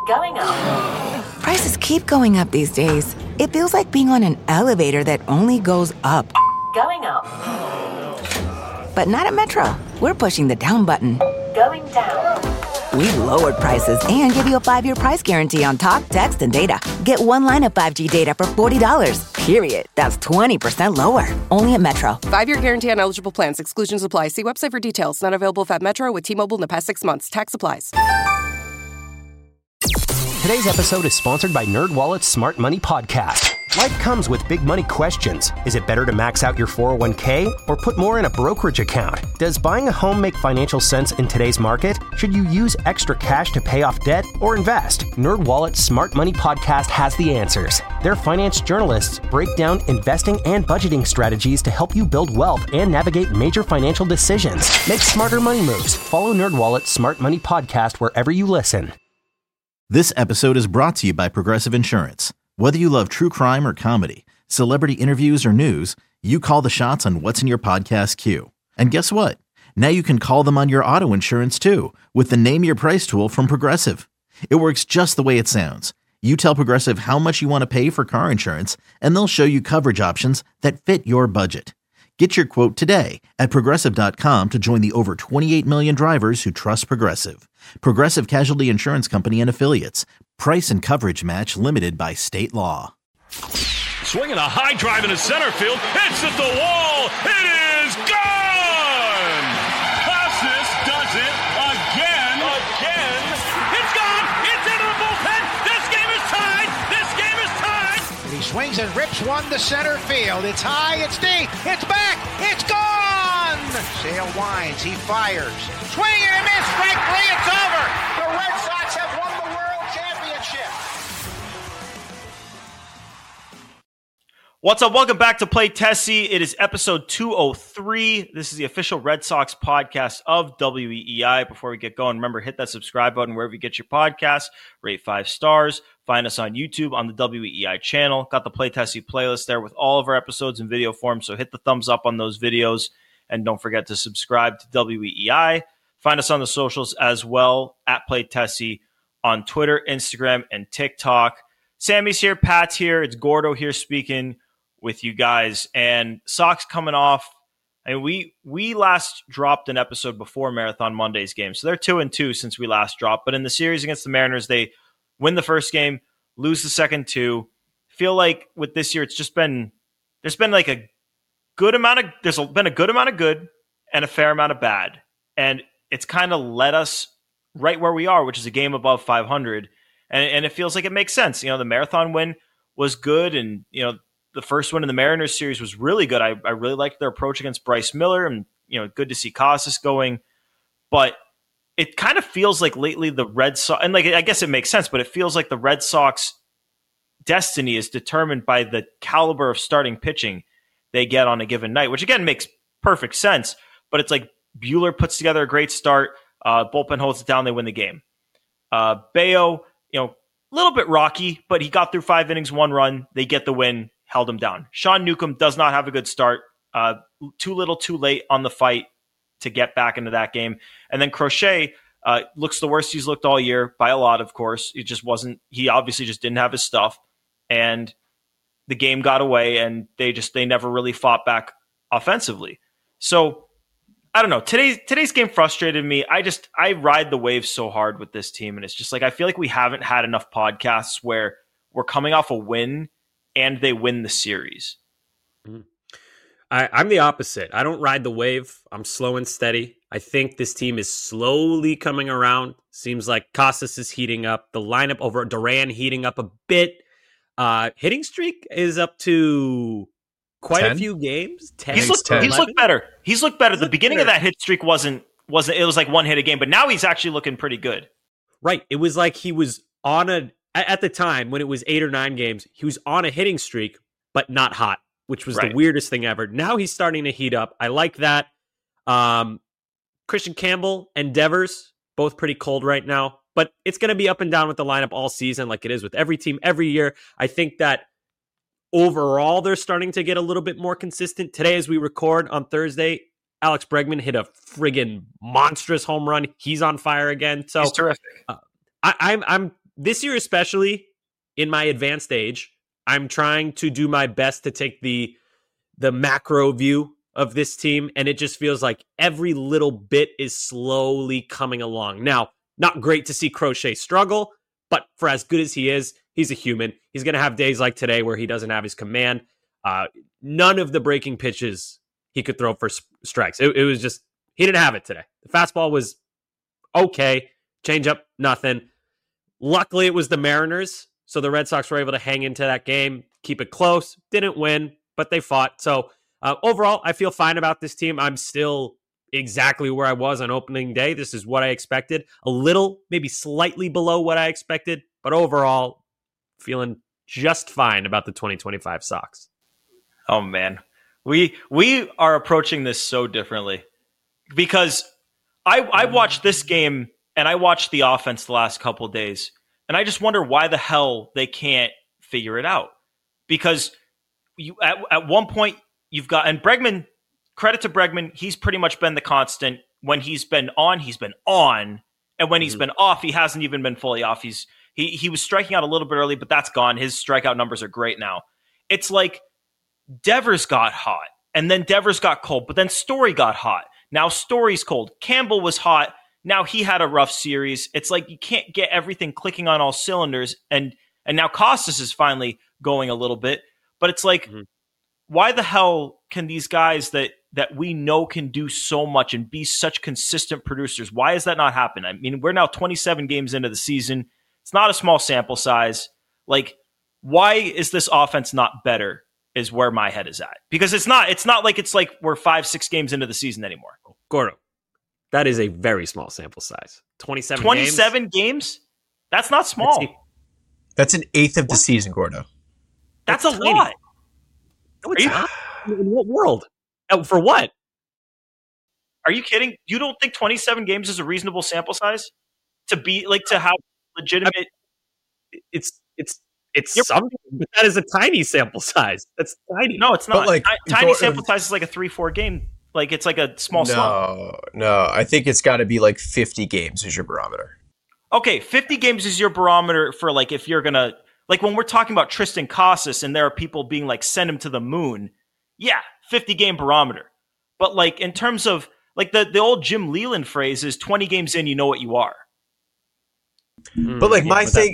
Going up. Prices keep going up these days. It feels like being on an elevator that only goes up. Going up. But not at Metro. We're pushing the down button. Going down. We've lowered prices and give you a 5-year price guarantee on talk, text, and data. Get one line of 5G data for $40, period. That's 20% lower. Only at Metro. 5-year guarantee on eligible plans. Exclusions apply. See website for details. Not available at Metro with T-Mobile in the past 6 months. Tax applies. Today's episode is sponsored by NerdWallet's Smart Money Podcast. Life comes with big money questions. Is it better to max out your 401k or put more in a brokerage account? Does buying a home make financial sense in today's market? Should you use extra cash to pay off debt or invest? NerdWallet's Smart Money Podcast has the answers. Their finance journalists break down investing and budgeting strategies to help you build wealth and navigate major financial decisions. Make smarter money moves. Follow NerdWallet's Smart Money Podcast wherever you listen. This episode is brought to you by Progressive Insurance. Whether you love true crime or comedy, celebrity interviews or news, you call the shots on what's in your podcast queue. And guess what? Now you can call them on your auto insurance too with the Name Your Price tool from Progressive. It works just the way it sounds. You tell Progressive how much you want to pay for car insurance, and they'll show you coverage options that fit your budget. Get your quote today at Progressive.com to join the over 28 million drivers who trust Progressive. Progressive Casualty Insurance Company and Affiliates. Price and coverage match limited by state law. Swinging a high drive into center field. It's at the wall. It is gone! Casas does it again. It's gone! It's into the bullpen! This game is tied! He swings and rips one to center field. It's high, it's deep, it's back, it's gone! Sale winds, he fires. Swing and a miss, strike three, it's over! The Red Sox have won the World Championship! What's up? Welcome back to Play Tessie. It is episode 203. This is the official Red Sox podcast of WEEI. Before we get going, remember, hit that subscribe button wherever you get your podcasts. Rate 5 stars. Find us on YouTube on the WEEI channel. Got the Play Tessie playlist there with all of our episodes in video form, so hit the thumbs up on those videos. And don't forget to subscribe to WEEI. Find us on the socials as well, at Play Tessie on Twitter, Instagram, and TikTok. Sammy's here, Pat's here. It's Gordo here speaking with you guys. And Sox coming off. I mean, we last dropped an episode before Marathon Monday's game, so they're 2-2 since we last dropped. But in the series against the Mariners, they win the first game, lose the second two. Feel like with this year, there's been a good amount of good and a fair amount of bad, and it's kind of led us right where we are, which is a game above 500, and it feels like it makes sense. You know, the Marathon win was good, and you know, the first one in the Mariners series was really good. I really liked their approach against Bryce Miller, and you know, good to see Casas going. But it kind of feels like lately the Red Sox, and like I guess it makes sense, but it feels like the Red Sox destiny is determined by the caliber of starting pitching they get on a given night, which again makes perfect sense. But it's like Buehler puts together a great start, bullpen holds it down, they win the game. Bayo, you know, a little bit rocky, but he got through 5 innings, 1 run, they get the win. Held him down. Sean Newcomb does not have a good start. Too little, too late on the fight to get back into that game. And then Crochet looks the worst he's looked all year by a lot, of course. It just wasn't. He obviously just didn't have his stuff, and the game got away, and they never really fought back offensively. So I don't know. Today's game frustrated me. I ride the wave so hard with this team, and it's just like I feel like we haven't had enough podcasts where we're coming off a win and they win the series. I'm the opposite. I don't ride the wave. I'm slow and steady. I think this team is slowly coming around. Seems like Casas is heating up. The lineup over Duran heating up a bit. Hitting streak is up to quite 10? A few games. 10. He's looked better. He's looked better. The beginning of that hit streak wasn't. It was like one hit a game, but now he's actually looking pretty good. Right. It was like he was on at the time when it was 8 or 9 games, he was on a hitting streak, but not hot, which was the weirdest thing ever. Now he's starting to heat up. I like that. Christian Campbell and Devers, both pretty cold right now, but it's going to be up and down with the lineup all season like it is with every team every year. I think that overall they're starting to get a little bit more consistent. Today, as we record on Thursday, Alex Bregman hit a friggin' monstrous home run. He's on fire again. So he's terrific. I'm this year, especially in my advanced age, I'm trying to do my best to take the macro view of this team, and it just feels like every little bit is slowly coming along. Now, not great to see Crochet struggle, but for as good as he is, he's a human. He's going to have days like today where he doesn't have his command. None of the breaking pitches he could throw for strikes. It was just, he didn't have it today. The fastball was okay. Changeup, nothing. Luckily, it was the Mariners, so the Red Sox were able to hang into that game, keep it close. Didn't win, but they fought. So overall, I feel fine about this team. I'm still exactly where I was on opening day. This is what I expected. A little, maybe slightly below what I expected, but overall, feeling just fine about the 2025 Sox. Oh, man. We are approaching this so differently because I watched this game and I watched the offense the last couple of days, and I just wonder why the hell they can't figure it out. Because you at one point you've got, and Bregman, credit to Bregman, he's pretty much been the constant. When he's been on, he's been on, and when he's been off, he hasn't even been fully off. He was striking out a little bit early, but that's gone. His strikeout numbers are great now. It's like Devers got hot, and then Devers got cold, but then Story got hot. Now Story's cold. Campbell was hot. Now he had a rough series. It's like you can't get everything clicking on all cylinders, and now Costas is finally going a little bit. But it's like, why the hell can these guys that we know can do so much and be such consistent producers, why is that not happening? I mean, we're now 27 games into the season. It's not a small sample size. Like, why is this offense not better is where my head is at. Because it's not like we're 5-6 games into the season anymore. Gordo, that is a very small sample size. 27 games? That's not small. That's an eighth of the season, Gordo. That's a lot. No, it's not. In what world? For what? Are you kidding? You don't think 27 games is a reasonable sample size to be like to have legitimate? It's something, but that is a tiny sample size. That's tiny. No, it's not. Like, tiny sample size is like a 3-4 game. Like it's like a small slump. No. I think it's got to be like 50 games is your barometer. Okay, 50 games is your barometer for like if you're gonna like when we're talking about Tristan Casas and there are people being like send him to the moon. Yeah, 50 game barometer. But like in terms of like the old Jim Leland phrase is 20 games in, you know what you are. But like my thing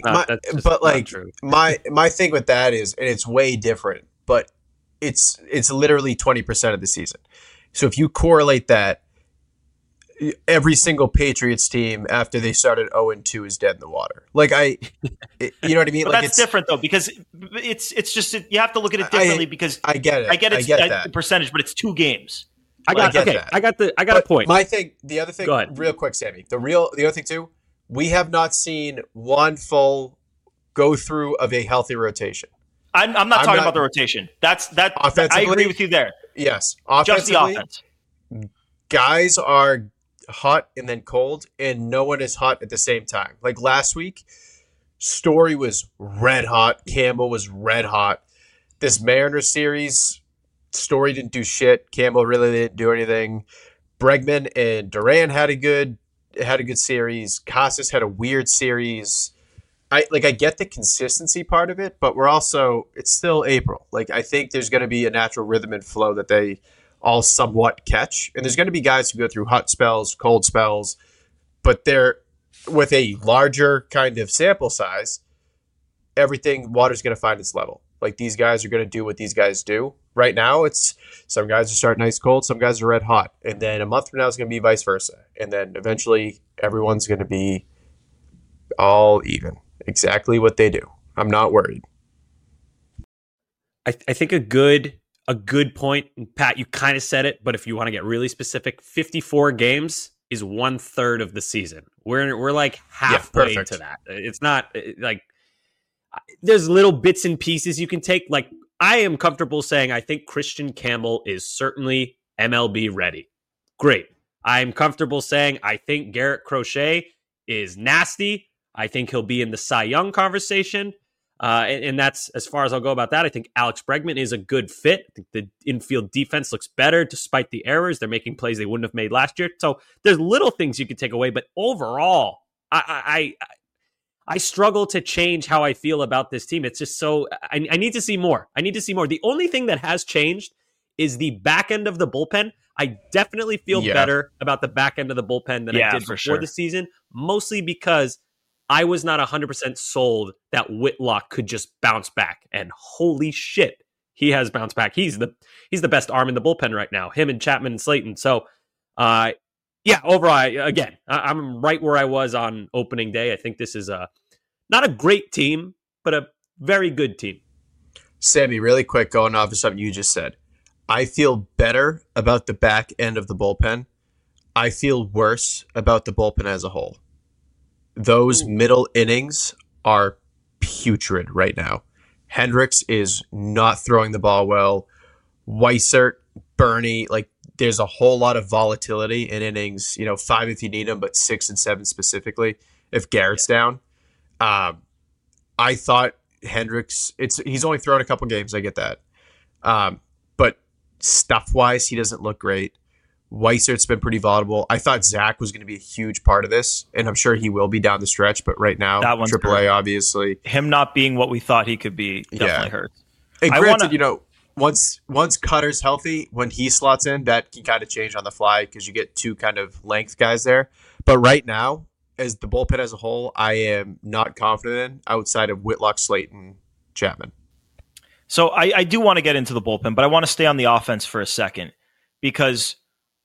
with that is, and it's way different, but it's literally 20% of the season. So if you correlate that, every single Patriots team after they started 0-2 is dead in the water. Like you know what I mean? But like that's different though, because it's just you have to look at it differently. Because I get it. I get that the percentage, but it's 2 games. I got a point. My thing, the other thing, go ahead. Real quick, Sammy. The other thing too, we have not seen one full go through of a healthy rotation. I'm not talking about the rotation. I agree with you there. Yes, just the offense. Guys are hot and then cold, and no one is hot at the same time. Like last week, Story was red hot. Campbell was red hot. This Mariners series, Story didn't do shit. Campbell really didn't do anything. Bregman and Duran had a good series. Casas had a weird series. I get the consistency part of it, but it's still April. Like I think there's going to be a natural rhythm and flow that they all somewhat catch. And there's going to be guys who go through hot spells, cold spells, but they're with a larger kind of sample size, water's going to find its level. Like these guys are going to do what these guys do. Right now, it's some guys are starting ice cold, some guys are red hot. And then a month from now, it's going to be vice versa. And then eventually everyone's going to be all even. Exactly what they do. I'm not worried. I think a good point, and Pat, you kind of said it, but if you want to get really specific, 54 games is 1/3 of the season. We're like halfway to that. It's not like there's little bits and pieces you can take. Like I am comfortable saying I think Christian Campbell is certainly MLB ready. Great. I'm comfortable saying I think Garrett Crochet is nasty. I think he'll be in the Cy Young conversation. And that's as far as I'll go about that. I think Alex Bregman is a good fit. I think the infield defense looks better despite the errors. They're making plays they wouldn't have made last year. So there's little things you could take away. But overall, I struggle to change how I feel about this team. It's just so I need to see more. I need to see more. The only thing that has changed is the back end of the bullpen. I definitely feel better about the back end of the bullpen than I did before the season, mostly because I was not 100% sold that Whitlock could just bounce back. And holy shit, he has bounced back. He's the best arm in the bullpen right now, him and Chapman and Slayton. So, overall, again, I'm right where I was on opening day. I think this is not a great team, but a very good team. Sammy, really quick, going off of something you just said. I feel better about the back end of the bullpen. I feel worse about the bullpen as a whole. Those middle innings are putrid right now. Hendricks is not throwing the ball well. Weissert, Bernie, there's a whole lot of volatility in innings, 5 if you need them, but 6 and 7 specifically if Garrett's down. I thought Hendricks, he's only thrown a couple games, I get that. But stuff-wise, he doesn't look great. Weissert's been pretty volatile. I thought Zach was going to be a huge part of this, and I'm sure he will be down the stretch, but right now, that one's AAA, hurt. Obviously. Him not being what we thought he could be definitely hurts. And granted, once Cutter's healthy, when he slots in, that can kind of change on the fly because you get two kind of length guys there. But right now, as the bullpen as a whole, I am not confident in outside of Whitlock, Slayton, Chapman. So I do want to get into the bullpen, but I want to stay on the offense for a second because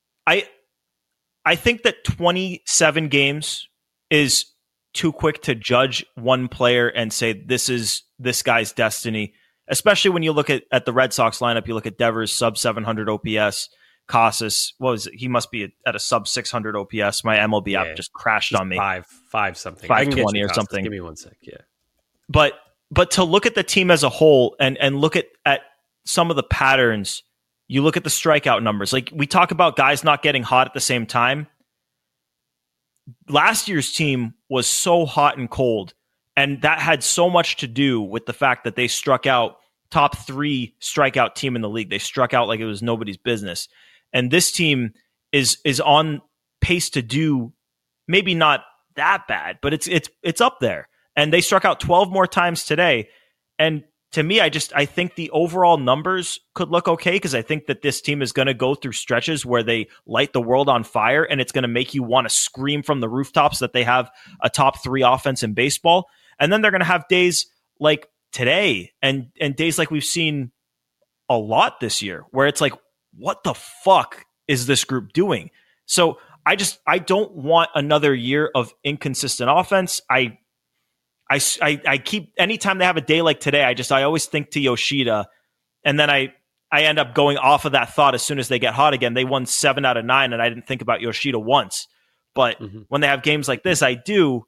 I think that 27 games is too quick to judge one player and say this is this guy's destiny, especially when you look at the Red Sox lineup. You look at Devers, sub 700 OPS, Casas, he must be at a sub 600 OPS. My MLB app just crashed on me. 5 something. 520 or something. Give me 1 sec. Yeah. But to look at the team as a whole and look at some of the patterns, you look at the strikeout numbers. Like we talk about guys not getting hot at the same time. Last year's team was so hot and cold, and that had so much to do with the fact that they struck out top 3 strikeout team in the league. They struck out like it was nobody's business. And this team is on pace to do maybe not that bad, but it's up there. And they struck out 12 more times today. And to me, I think the overall numbers could look okay because I think that this team is going to go through stretches where they light the world on fire, and it's going to make you want to scream from the rooftops that they have a top 3 offense in baseball. And then they're going to have days like today and days like we've seen a lot this year where it's like, what the fuck is this group doing? So I don't want another year of inconsistent offense. I keep, anytime they have a day like today, I always think to Yoshida, and then I end up going off of that thought as soon as they get hot again. They won 7 out of 9, and I didn't think about Yoshida once. But when they have games like this, I don't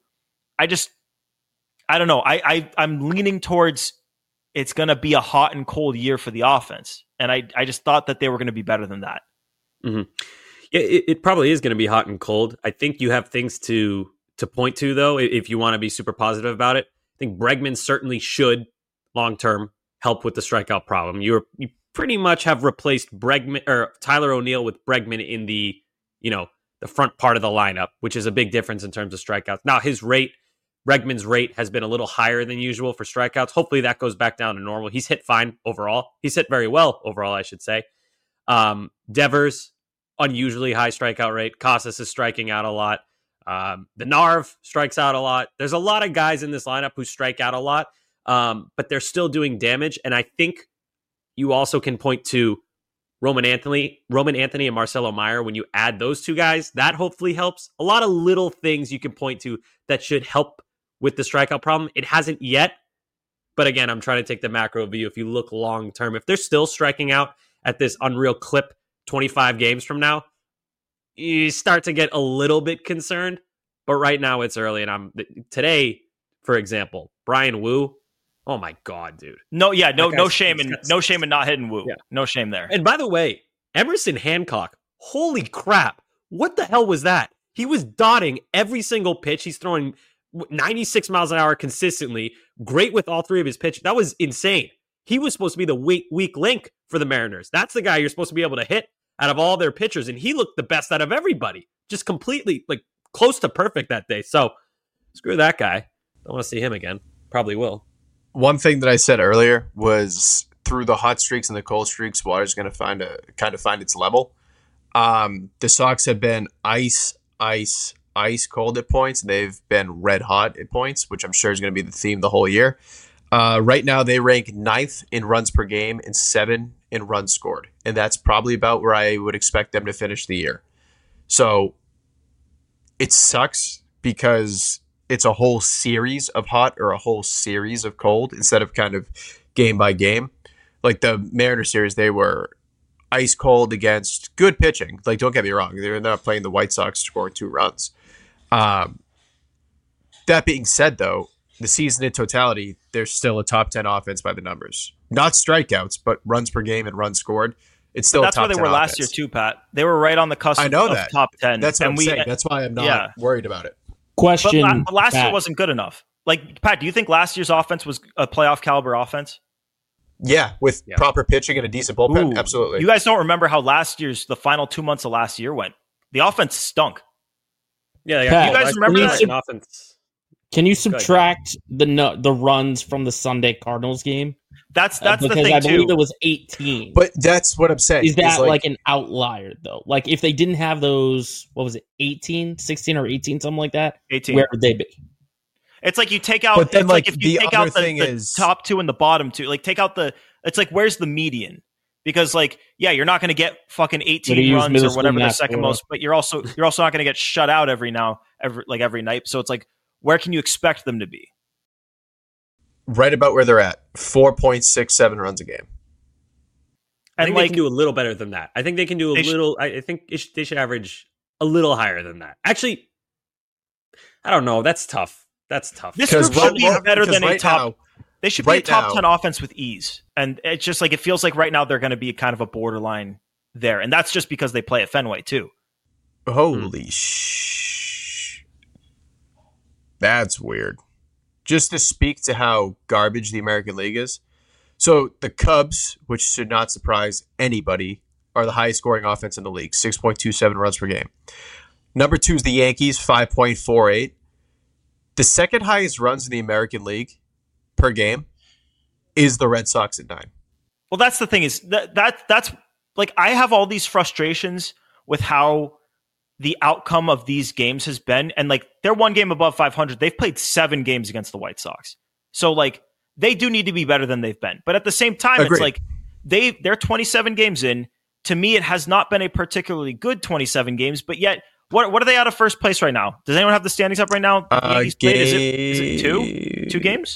know. I'm leaning towards it's going to be a hot and cold year for the offense. And I just thought that they were going to be better than that. Mm-hmm. Yeah, it probably is going to be hot and cold. I think you have things to point to, though, if you want to be super positive about it. I think Bregman certainly should, long-term, help with the strikeout problem. You pretty much have replaced Bregman or Tyler O'Neill with Bregman in the front part of the lineup, which is a big difference in terms of strikeouts. Now, Bregman's rate has been a little higher than usual for strikeouts. Hopefully that goes back down to normal. He's hit fine overall. He's hit very well overall, I should say. Devers, unusually high strikeout rate. Casas is striking out a lot. The Narv strikes out a lot. There's a lot of guys in this lineup who strike out a lot, but they're still doing damage. And I think you also can point to Roman Anthony and Marcelo Meyer. When you add those two guys, that hopefully helps. A lot of little things you can point to that should help with the strikeout problem. It hasn't yet, but again, I'm trying to take the macro view. If you look long term, if they're still striking out at this unreal clip 25 games from now, you start to get a little bit concerned. But right now it's early, and today, for example, Brian Wu. Oh my God, dude! No shame in not hitting Wu. Yeah. No shame there. And by the way, Emerson Hancock. Holy crap! What the hell was that? He was dotting every single pitch. He's throwing 96 miles an hour consistently. Great with all 3 of his pitches. That was insane. He was supposed to be the weak link for the Mariners. That's the guy you're supposed to be able to hit out of all their pitchers, and he looked the best out of everybody. Just completely close to perfect that day. So screw that guy. Don't want to see him again. Probably will. One thing that I said earlier was through the hot streaks and the cold streaks, water's going to find its level. The Sox have been ice cold at points, and they've been red hot at points, which I'm sure is going to be the theme the whole year. Right now, they rank 9th in runs per game and 7th in runs scored, and that's probably about where I would expect them to finish the year. So it sucks because it's a whole series of hot or a whole series of cold instead of kind of game by game. Like the Mariners series, they were ice cold against good pitching. Like, don't get me wrong, they're not playing the White Sox scoring 2 runs. That being said, though, the season in totality, they're still a top 10 offense by the numbers. Not strikeouts, but runs per game and runs scored. It's still that's a top where they 10 were offense. last year too, Pat. They were right on the cusp I know of that. top 10. That's what I'm saying. That's why I'm not worried about it. Question. But last year Pat. wasn't good enough. Like, Pat, do you think last year's offense was a playoff caliber offense? Yeah, with proper pitching and a decent bullpen. Ooh. Absolutely. You guys don't remember how the final 2 months of last year went. The offense stunk. Yeah, they Pat, you guys remember that? offense. Can you subtract the runs from the Sunday Cardinals game? That's the because thing I too. believe it was 18. But that's what I'm saying. Is that It's like an outlier though? Like if they didn't have those, what was it, 18, 16 or 18, something like that? 18. Where would they be? It's like you take out. But then, it's like if you the take other out the thing is- top 2 and the bottom 2, like take out the. It's like where's the median? Because like you're not going to get fucking 18 runs or whatever the second most, but you're also not going to get shut out every night. So it's like where can you expect them to be? Right about where they're at, 4.67 runs a game. I think they can do a little better than that. I think they can do a little. I think they should average a little higher than that. Actually, I don't know. That's tough. This group should be better than a top. They should be a right top now- 10 offense with ease. And it's just like it feels like right now they're going to be kind of a borderline there. And that's just because they play at Fenway too. Holy That's weird. Just to speak to how garbage the American League is. So the Cubs, which should not surprise anybody, are the highest scoring offense in the league, 6.27 runs per game. Number 2 is the Yankees, 5.48. The second highest runs in the American League per game is the Red Sox at 9. Well, that's the thing is that's like I have all these frustrations with how the outcome of these games has been. And like they're 1 game above 500. They've played 7 games against the White Sox. So like they do need to be better than they've been. But at the same time, Agreed. It's like they're 27 games in. To me, it has not been a particularly good 27 games, but yet what are they out of first place right now? Does anyone have the standings up right now? The Yankees played, is it 2? 2 games?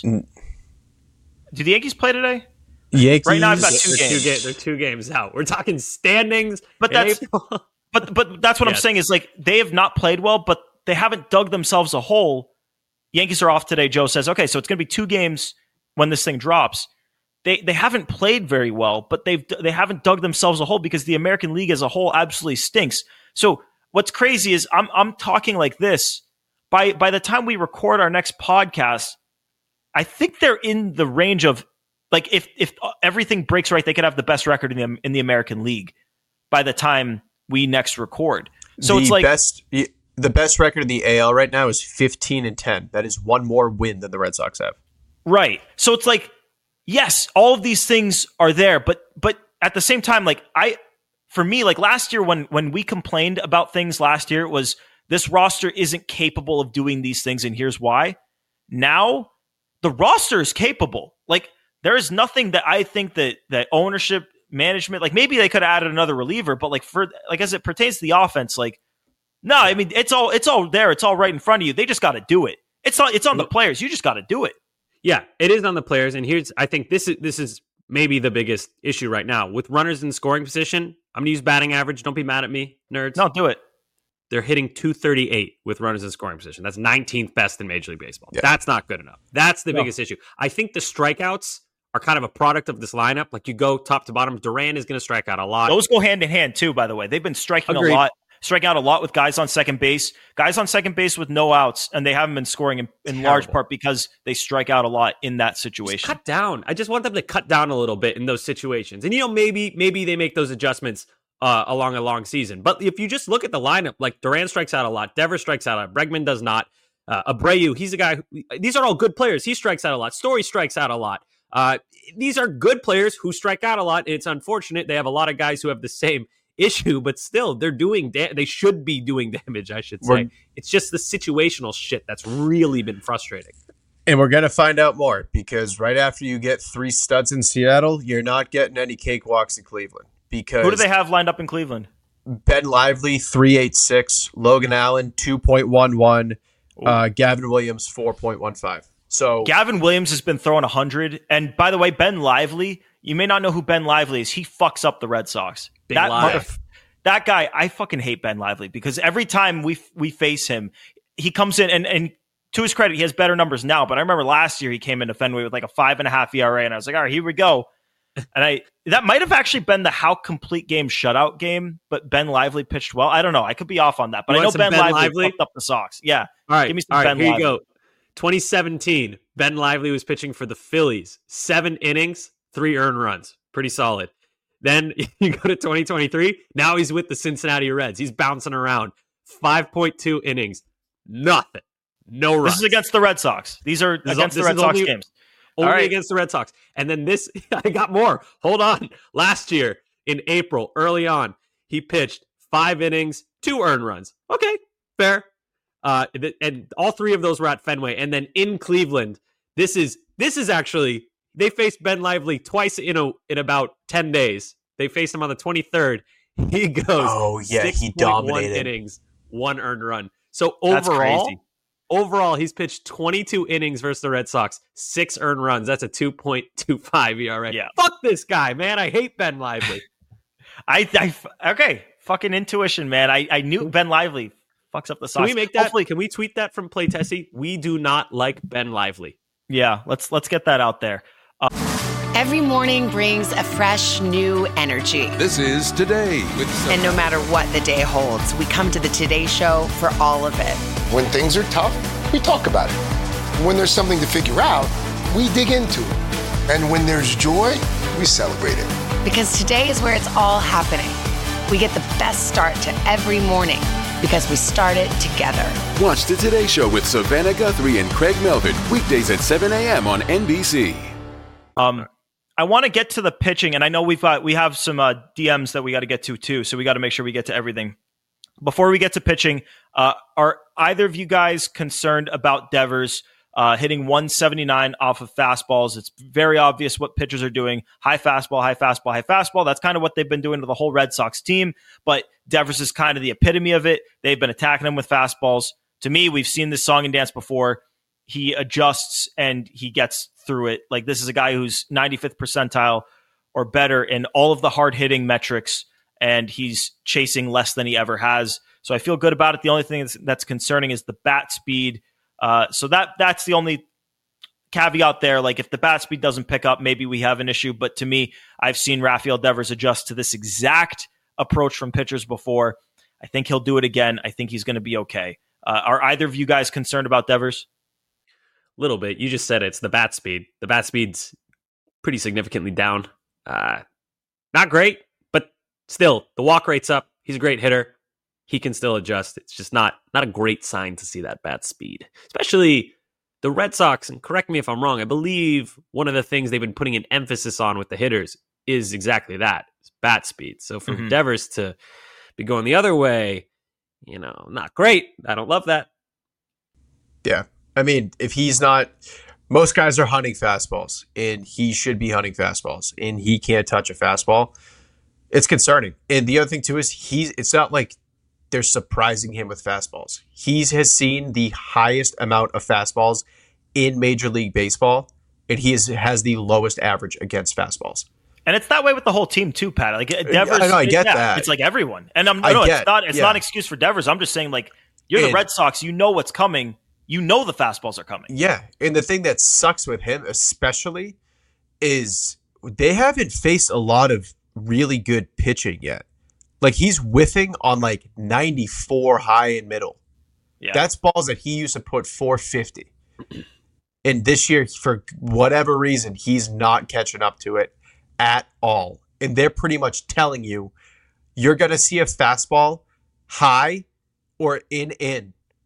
Do the Yankees play today? Yankees. Right now I've got 2 games. They're 2 games out. We're talking standings. But that's but that's what I'm saying is like they have not played well, but they haven't dug themselves a hole. Yankees are off today. Joe says, okay, so it's going to be 2 games when this thing drops. They haven't played very well, but they haven't dug themselves a hole because the American League as a whole absolutely stinks. So what's crazy is I'm talking like this. By the time we record our next podcast, I think they're in the range of like if everything breaks right, they could have the best record in the American League by the time we next record. So it's like the best record in the AL right now is 15-10. That is 1 more win than the Red Sox have. Right. So it's like, yes, all of these things are there, but at the same time, like for me, like last year when we complained about things last year, it was this roster isn't capable of doing these things, and here's why. Now the roster is capable. Like there is nothing that I think that ownership, management, like maybe they could have added another reliever, but like for like as it pertains to the offense, like no, I mean it's all there, it's all right in front of you. They just got to do it. It's on the players. You just got to do it. Yeah, it is on the players, and I think this is maybe the biggest issue right now with runners in scoring position. I'm gonna use batting average. Don't be mad at me, nerds. No, do it. They're hitting 238 with runners in scoring position. That's 19th best in Major League Baseball. Yeah. That's not good enough. That's the biggest issue. I think the strikeouts are kind of a product of this lineup. Like you go top to bottom, Duran is going to strike out a lot. Those go hand in hand too, by the way. They've been striking Agreed. striking out a lot with guys on second base with no outs, and they haven't been scoring in large part because they strike out a lot in that situation. Just cut down. I just want them to cut down a little bit in those situations. And maybe they make those adjustments along a long season. But if you just look at the lineup, like Duran strikes out a lot, Devers strikes out a lot, Bregman does not. Abreu, he's a guy. These are all good players. He strikes out a lot. Story strikes out a lot. These are good players who strike out a lot. And it's unfortunate they have a lot of guys who have the same issue, but still, they're doing. They should be doing damage, I should say. It's just the situational shit that's really been frustrating. And we're going to find out more because right after you get 3 studs in Seattle, you're not getting any cakewalks in Cleveland. Because who do they have lined up in Cleveland? Ben Lively, 3.86. Logan Allen, 2.11. Gavin Williams, 4.15. So Gavin Williams has been throwing 100. And by the way, Ben Lively, you may not know who Ben Lively is. He fucks up the Red Sox. That guy, I fucking hate Ben Lively because every time we face him, he comes in and to his credit, he has better numbers now. But I remember last year he came into Fenway with like a 5.5 ERA, and I was like, all right, here we go. And that might have actually been the how complete game shutout game, but Ben Lively pitched well. I don't know. I could be off on that, but I know Ben Lively fucked up the Sox. Yeah. All right. Give me some Ben here Lively. You go. 2017, Ben Lively was pitching for the Phillies. 7 innings, 3 earned runs. Pretty solid. Then you go to 2023. Now he's with the Cincinnati Reds. He's bouncing around. 5.2 innings. Nothing. No runs. This is against the Red Sox. These are against the Red Sox games. Only against the Red Sox. And then this, I got more. Hold on. Last year in April, early on, he pitched 5 innings, 2 earned runs. Okay, fair. And all 3 of those were at Fenway. And then in Cleveland, this is actually, they faced Ben Lively twice in about 10 days. They faced him on the 23rd. He goes, he dominated. innings, 1 earned run. So That's crazy. Overall, he's pitched 22 innings versus the Red Sox, 6 earned runs. That's a 2.25 ERA. Yeah. Fuck this guy, man. I hate Ben Lively. Okay. Fucking intuition, man. I knew Ben Lively fucks up the Sox. Can we make that? Hopefully, can we tweet that from Play Tessie? We do not like Ben Lively. Yeah, let's get that out there. Every morning brings a fresh, new energy. This is Today with And no matter what the day holds, we come to the Today Show for all of it. When things are tough, we talk about it. When there's something to figure out, we dig into it. And when there's joy, we celebrate it. Because today is where it's all happening. We get the best start to every morning because we start it together. Watch the Today Show with Savannah Guthrie and Craig Melvin, weekdays at 7 a.m. on NBC. I want to get to the pitching, and I know we have some DMs that we got to get to too, so we got to make sure we get to everything. Before we get to pitching, are either of you guys concerned about Devers hitting 179 off of fastballs? It's very obvious what pitchers are doing. High fastball, high fastball, high fastball. That's kind of what they've been doing to the whole Red Sox team, but Devers is kind of the epitome of it. They've been attacking him with fastballs. To me, we've seen this song and dance before. He adjusts and he gets through it. Like, this is a guy who's 95th percentile or better in all of the hard hitting metrics, and he's chasing less than he ever has. So I feel good about it. The only thing that's concerning is the bat speed. So that's the only caveat there. Like, if the bat speed doesn't pick up, maybe we have an issue. But to me, I've seen Rafael Devers adjust to this exact approach from pitchers before. I think he'll do it again. I think he's going to be okay. Are either of you guys concerned about Devers? Little bit. You just said it's the bat speed. The bat speed's pretty significantly down. Not great, but still, the walk rate's up. He's a great hitter. He can still adjust. It's just not a great sign to see that bat speed. Especially the Red Sox, and correct me if I'm wrong, I believe one of the things they've been putting an emphasis on with the hitters is exactly that, is bat speed. So for Devers to be going the other way, not great. I don't love that. Yeah. I mean, if he's not, most guys are hunting fastballs, and he should be hunting fastballs, and he can't touch a fastball. It's concerning. And the other thing too is it's not like they're surprising him with fastballs. He has seen the highest amount of fastballs in Major League Baseball, and he has the lowest average against fastballs. And it's that way with the whole team too, Pat. Like Devers, I get that. It's like everyone, and it's not an excuse for Devers. I'm just saying, like, you're the Red Sox. You know what's coming. You know the fastballs are coming. Yeah, and the thing that sucks with him especially is they haven't faced a lot of really good pitching yet. Like, he's whiffing on like 94 high and middle. Yeah. That's balls that he used to put 450. And this year, for whatever reason, he's not catching up to it at all. And they're pretty much telling you, you're going to see a fastball high or in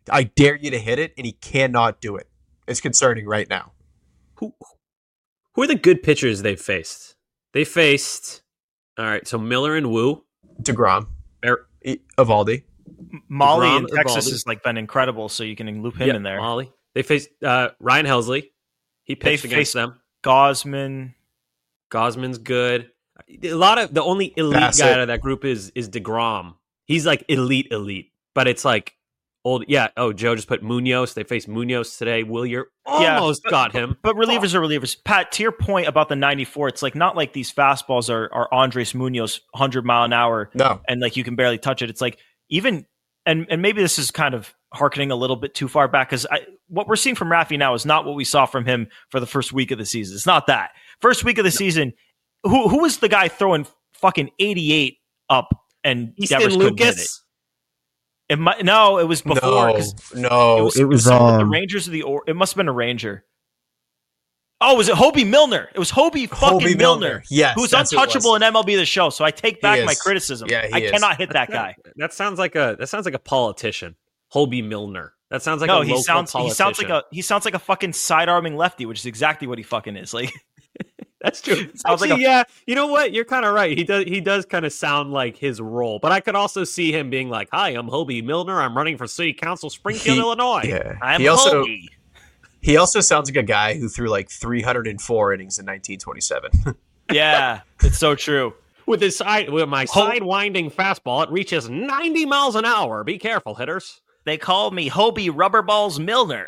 I dare you to hit it, and he cannot do it. It's concerning right now. Who are the good pitchers they've faced? They faced, all right, so Miller and Wu. DeGrom. Evaldi. Molly DeGrom, in Texas Evaldi. has like been incredible, so you can loop him in there. Molly. They faced Ryan Helsley. He pitched against them. Gosman. Gosman's good. A lot of the only elite Bassett. guy out of that group is DeGrom. He's like elite, but it's like old. Yeah. Oh, Joe just put Munoz. They faced Munoz today. Willier almost got him. But relievers are relievers. Pat, to your point about the 94, it's like not like these fastballs are Andres Munoz 100 mile an hour. No. And like you can barely touch it. It's like even and maybe this is kind of hearkening a little bit too far back because what we're seeing from Raffy now is not what we saw from him for the first week of the season. It's not that. First week of the season, who was the guy throwing fucking 88 up and Easton Devers couldn't hit it? Lucas. It was before. No, it was the Rangers of the it must have been a Ranger. Oh, was it Hobie Milner? It was Hobie fucking Milner. Yes, who's that's who it untouchable in MLB The Show. So I take back my is. criticism. Yeah, I he is. cannot hit that guy. That sounds like a politician. Hobie Milner. That sounds like No, a local politician. he sounds like a fucking side-arming lefty, which is exactly what he fucking is. Like That's true. Sounds Actually, like a- yeah. You know what? You're kind of right. He does kind of sound like his role. But I could also see him being like, "Hi, I'm Hobie Milner. I'm running for City Council, Springfield, Illinois. Yeah. I'm Hobie. Hobie." He also sounds like a guy who threw like 304 innings in 1927. Yeah, it's so true. With my side-winding fastball, it reaches 90 miles an hour. Be careful, hitters. They call me Hobie Rubberballs Milner.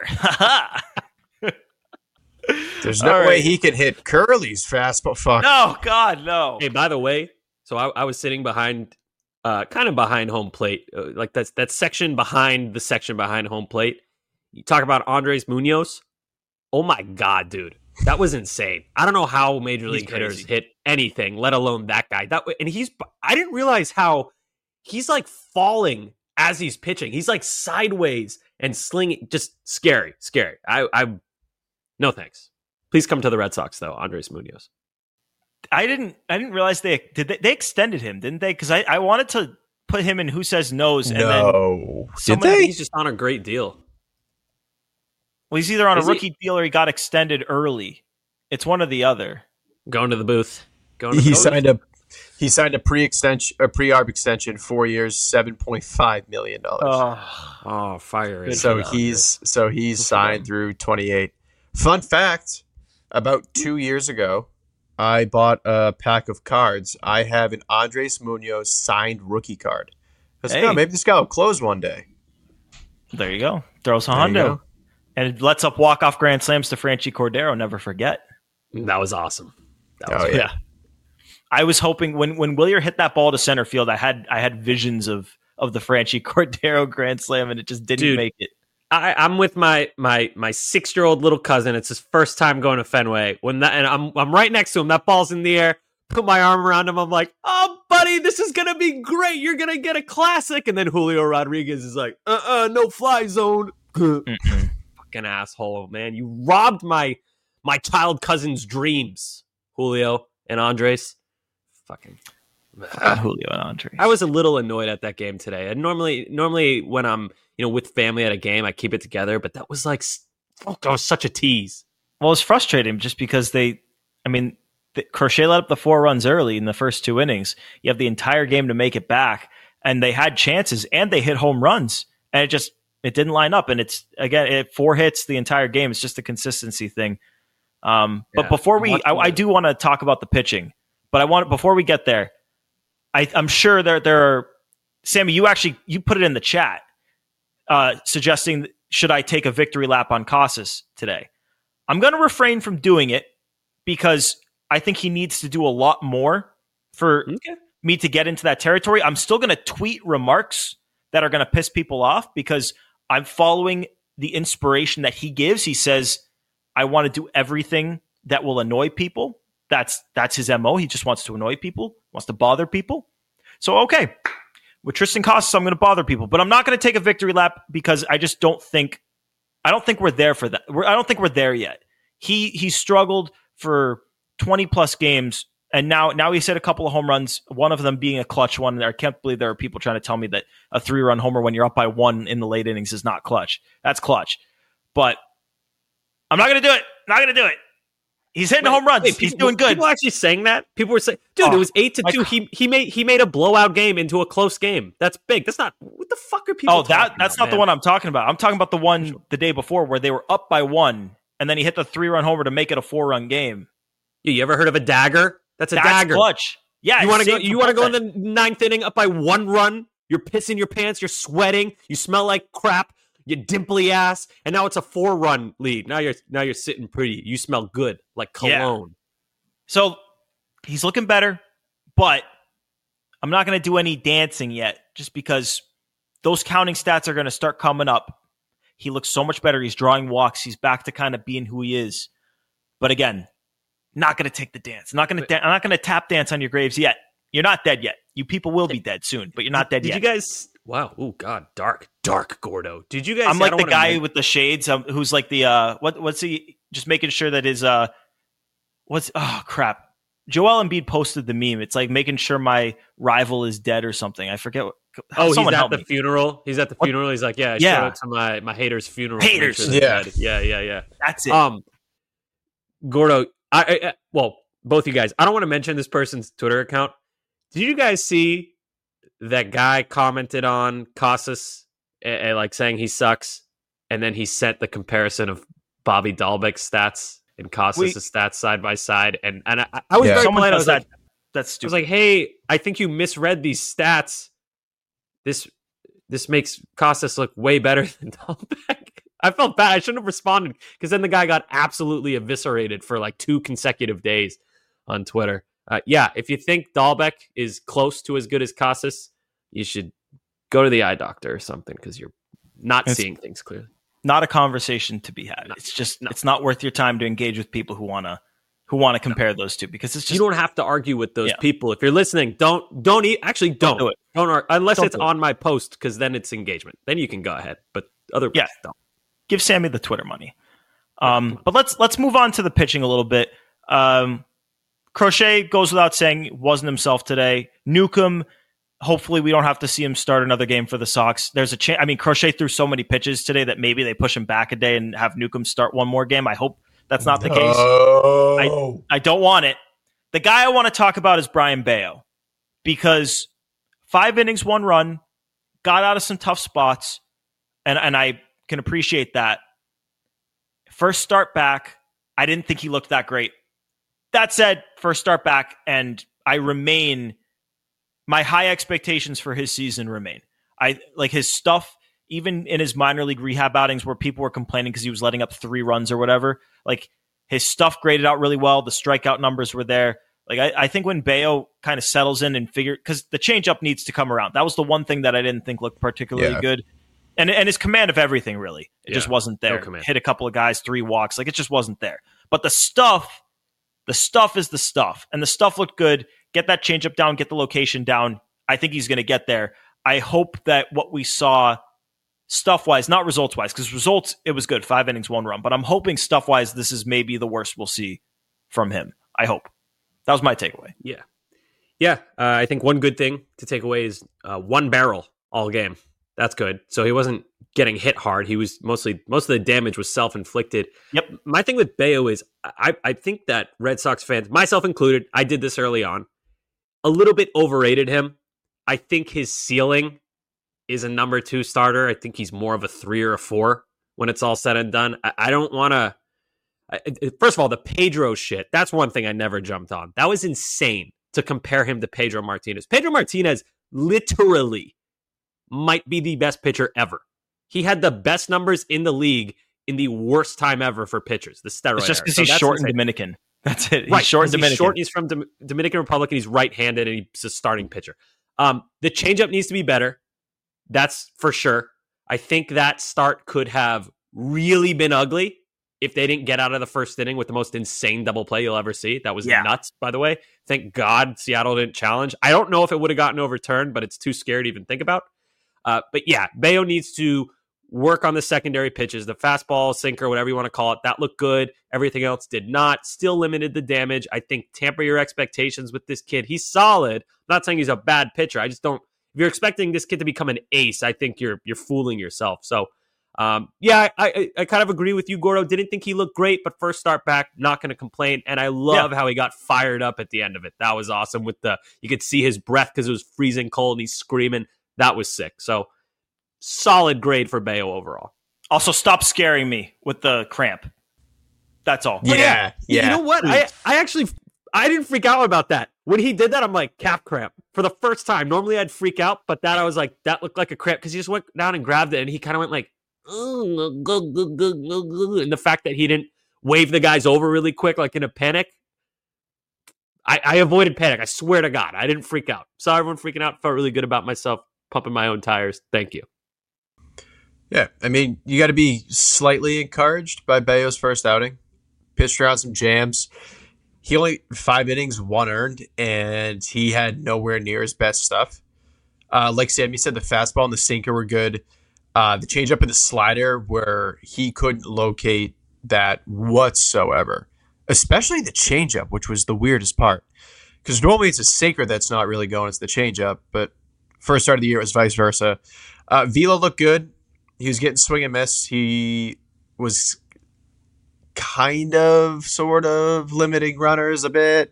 There's no way he could hit Curly's fastball. Fuck. No, God, no. Hey, by the way, so I was sitting behind, kind of behind home plate, like that section behind the section behind home plate. You talk about Andres Munoz. Oh my God, dude, that was insane. I don't know how major league hitters hit anything, let alone that guy. I didn't realize how he's like falling as he's pitching. He's like sideways and slinging, just scary. I no thanks. Please come to the Red Sox though, Andres Munoz. I didn't realize they extended him, didn't they? Because I wanted to put him in Who Says No's. And No. then Did they? He's just on a great deal. Well, he's either on a Is he? rookie deal or he got extended early. It's one or the other. Going to the booth. He signed a pre-arb extension, 4 years, $7.5 million. Oh, fire it. So he's signed through 28. Fun fact, about 2 years ago, I bought a pack of cards. I have an Andres Munoz signed rookie card. I was like, Hey. oh, maybe this guy will close one day. There you go. Throws a There you hundo. go. And it lets up walk-off grand slams to Franchi Cordero. Never forget. That was awesome. Yeah. I was hoping when Willier hit that ball to center field, I had visions of the Franchi Cordero grand slam, and it just didn't make it. I'm with my 6-year-old little cousin. It's his first time going to Fenway. And I'm right next to him. That ball's in the air. Put my arm around him. I'm like, "Oh, buddy, this is gonna be great. You're gonna get a classic." And then Julio Rodriguez is like, no fly zone." Fucking asshole, man! You robbed my child cousin's dreams, Julio and Andres. Fucking Julio and Andres. I was a little annoyed at that game today. And normally when I'm with family at a game, I keep it together. But that was like, that was such a tease. Well, it's frustrating just because Crochet let up the 4 runs early in the first 2 innings. You have the entire game to make it back, and they had chances and they hit home runs, and it didn't line up. And it's again, 4 hits the entire game. It's just a consistency thing. But before I do want to talk about the pitching. But before we get there, I'm sure there are, Sammy, you put it in the chat, suggesting should I take a victory lap on Casas today? I'm going to refrain from doing it because I think he needs to do a lot more for me to get into that territory. I'm still going to tweet remarks that are going to piss people off because I'm following the inspiration that he gives. He says, I want to do everything that will annoy people. That's his MO. He just wants to annoy people, wants to bother people. So, okay, with Tristan Casas, I'm going to bother people, but I'm not going to take a victory lap because I don't think we're there for that. I don't think we're there yet. He struggled for 20 plus games And now he's hit a couple of home runs, one of them being a clutch one. I can't believe there are people trying to tell me that a 3-run homer when you're up by 1 in the late innings is not clutch. That's clutch. But I'm not going to do it. Not going to do it. He's hitting home runs. He's doing good. People actually saying that? People were saying, dude, it was 8-2. He made a blowout game into a close game. That's big. That's not, what the fuck are people talking about? That's not the one I'm talking about. I'm talking about the one the day before where they were up by 1, and then he hit the 3-run homer to make it a 4-run game. You ever heard of a dagger? That's dagger. Clutch. Yeah. You want to go in the 9th inning up by 1 run? You're pissing your pants. You're sweating. You smell like crap. You dimply ass. And now it's a 4-run lead. Now you're sitting pretty. You smell good, like cologne. Yeah. So he's looking better, but I'm not going to do any dancing yet, just because those counting stats are going to start coming up. He looks so much better. He's drawing walks. He's back to kind of being who he is. But again, not going to take the dance. I'm not going to tap dance on your graves yet. You're not dead yet. You people will be dead soon, but you're not dead yet. Did you guys? Wow. Oh God, dark Gordo. Did you guys? I'm like the guy with the shades, who's like the what's he? Just making sure that his crap. Joel Embiid posted the meme. It's like making sure my rival is dead or something. I forget what. He's at the funeral. He's at the funeral. He's like, I showed up to my hater's funeral. Haters. Sure yeah. That's it. Gordo. Well, both you guys. I don't want to mention this person's Twitter account. Did you guys see that guy commented on Casas, like saying he sucks, and then he sent the comparison of Bobby Dahlbeck's stats and Casas' stats side by side, and I was very polite. I was like, that's stupid. I was like, hey, I think you misread these stats. This makes Casas look way better than Dahlbeck. I felt bad. I shouldn't have responded, because then the guy got absolutely eviscerated for like 2 consecutive days on Twitter. If you think Dahlbeck is close to as good as Casas, you should go to the eye doctor or something, because you're not seeing things clearly. Not a conversation to be had. It's just it's not worth your time to engage with people who want to compare those two, because it's just, you don't have to argue with those people. If you're listening, don't do it. Don't unless it's on my post, because then it's engagement. Then you can go ahead, but otherwise don't. Give Sammy the Twitter money. But let's move on to the pitching a little bit. Crochet goes without saying, wasn't himself today. Newcomb, hopefully we don't have to see him start another game for the Sox. There's a chance. I mean, Crochet threw so many pitches today that maybe they push him back a day and have Newcomb start one more game. I hope that's not the case. I don't want it. The guy I want to talk about is Brayan Bello, because 5 innings, 1 run, got out of some tough spots, and I can appreciate that. First start back, I didn't think he looked that great. That said, first start back, and my high expectations for his season remain. I like his stuff, even in his minor league rehab outings where people were complaining because he was letting up 3 runs or whatever. Like, his stuff graded out really well. The strikeout numbers were there. Like, I think when Bello kind of settles in and because the changeup needs to come around. That was the one thing that I didn't think looked particularly good. And his command of everything, really. It just wasn't there. No, hit a couple of guys, 3 walks. Like, it just wasn't there. But the stuff is the stuff. And the stuff looked good. Get that changeup down, get the location down. I think he's going to get there. I hope that what we saw stuff-wise, not results-wise, because results, it was good. 5 innings, 1 run. But I'm hoping stuff-wise, this is maybe the worst we'll see from him. I hope. That was my takeaway. Yeah. I think one good thing to take away is 1 barrel all game. That's good. So he wasn't getting hit hard. He was most of the damage was self-inflicted. Yep. My thing with Bello is I think that Red Sox fans, myself included, I did this early on, a little bit overrated him. I think his ceiling is a number 2 starter. I think he's more of a 3 or a 4 when it's all said and done. I don't want to. First of all, the Pedro shit, that's one thing I never jumped on. That was insane to compare him to Pedro Martinez. Pedro Martinez literally might be the best pitcher ever. He had the best numbers in the league in the worst time ever for pitchers, the steroid It's just because era. he's short and Dominican. That's it. He's short and Dominican. He's from Dominican Republic, and he's right-handed, and he's a starting pitcher. The changeup needs to be better. That's for sure. I think that start could have really been ugly if they didn't get out of the first inning with the most insane double play you'll ever see. That was nuts, by the way. Thank God Seattle didn't challenge. I don't know if it would have gotten overturned, but it's too scary to even think about. But yeah, Bello needs to work on the secondary pitches, the fastball, sinker, whatever you want to call it. That looked good. Everything else did not. Still limited the damage. I think temper your expectations with this kid. He's solid. I'm not saying he's a bad pitcher. I just don't. If you're expecting this kid to become an ace, I think you're fooling yourself. So, I kind of agree with you, Gordo. Didn't think he looked great, but first start back, not going to complain. And I love how he got fired up at the end of it. That was awesome. You could see his breath because it was freezing cold and he's screaming. That was sick. So, solid grade for Bayo overall. Also, stop scaring me with the cramp. That's all. Yeah. You know what? I didn't freak out about that. When he did that, I'm like, calf cramp. For the first time. Normally I'd freak out, but that I was like, that looked like a cramp because he just went down and grabbed it and he kind of went like, and the fact that he didn't wave the guys over really quick, like in a panic. I avoided panic. I swear to God. I didn't freak out. Saw everyone freaking out. Felt really good about myself. Pumping my own tires. Thank you. Yeah, I mean, you got to be slightly encouraged by Bayo's first outing. Pitched around some jams. He only 5 innings, 1 earned, and he had nowhere near his best stuff. Like Sammy said, the fastball and the sinker were good. The changeup and the slider, where he couldn't locate that whatsoever. Especially the changeup, which was the weirdest part. Because normally it's a sinker that's not really going, it's the changeup. But first start of the year, it was vice versa. Vila looked good. He was getting swing and miss. He was kind of, sort of limiting runners a bit.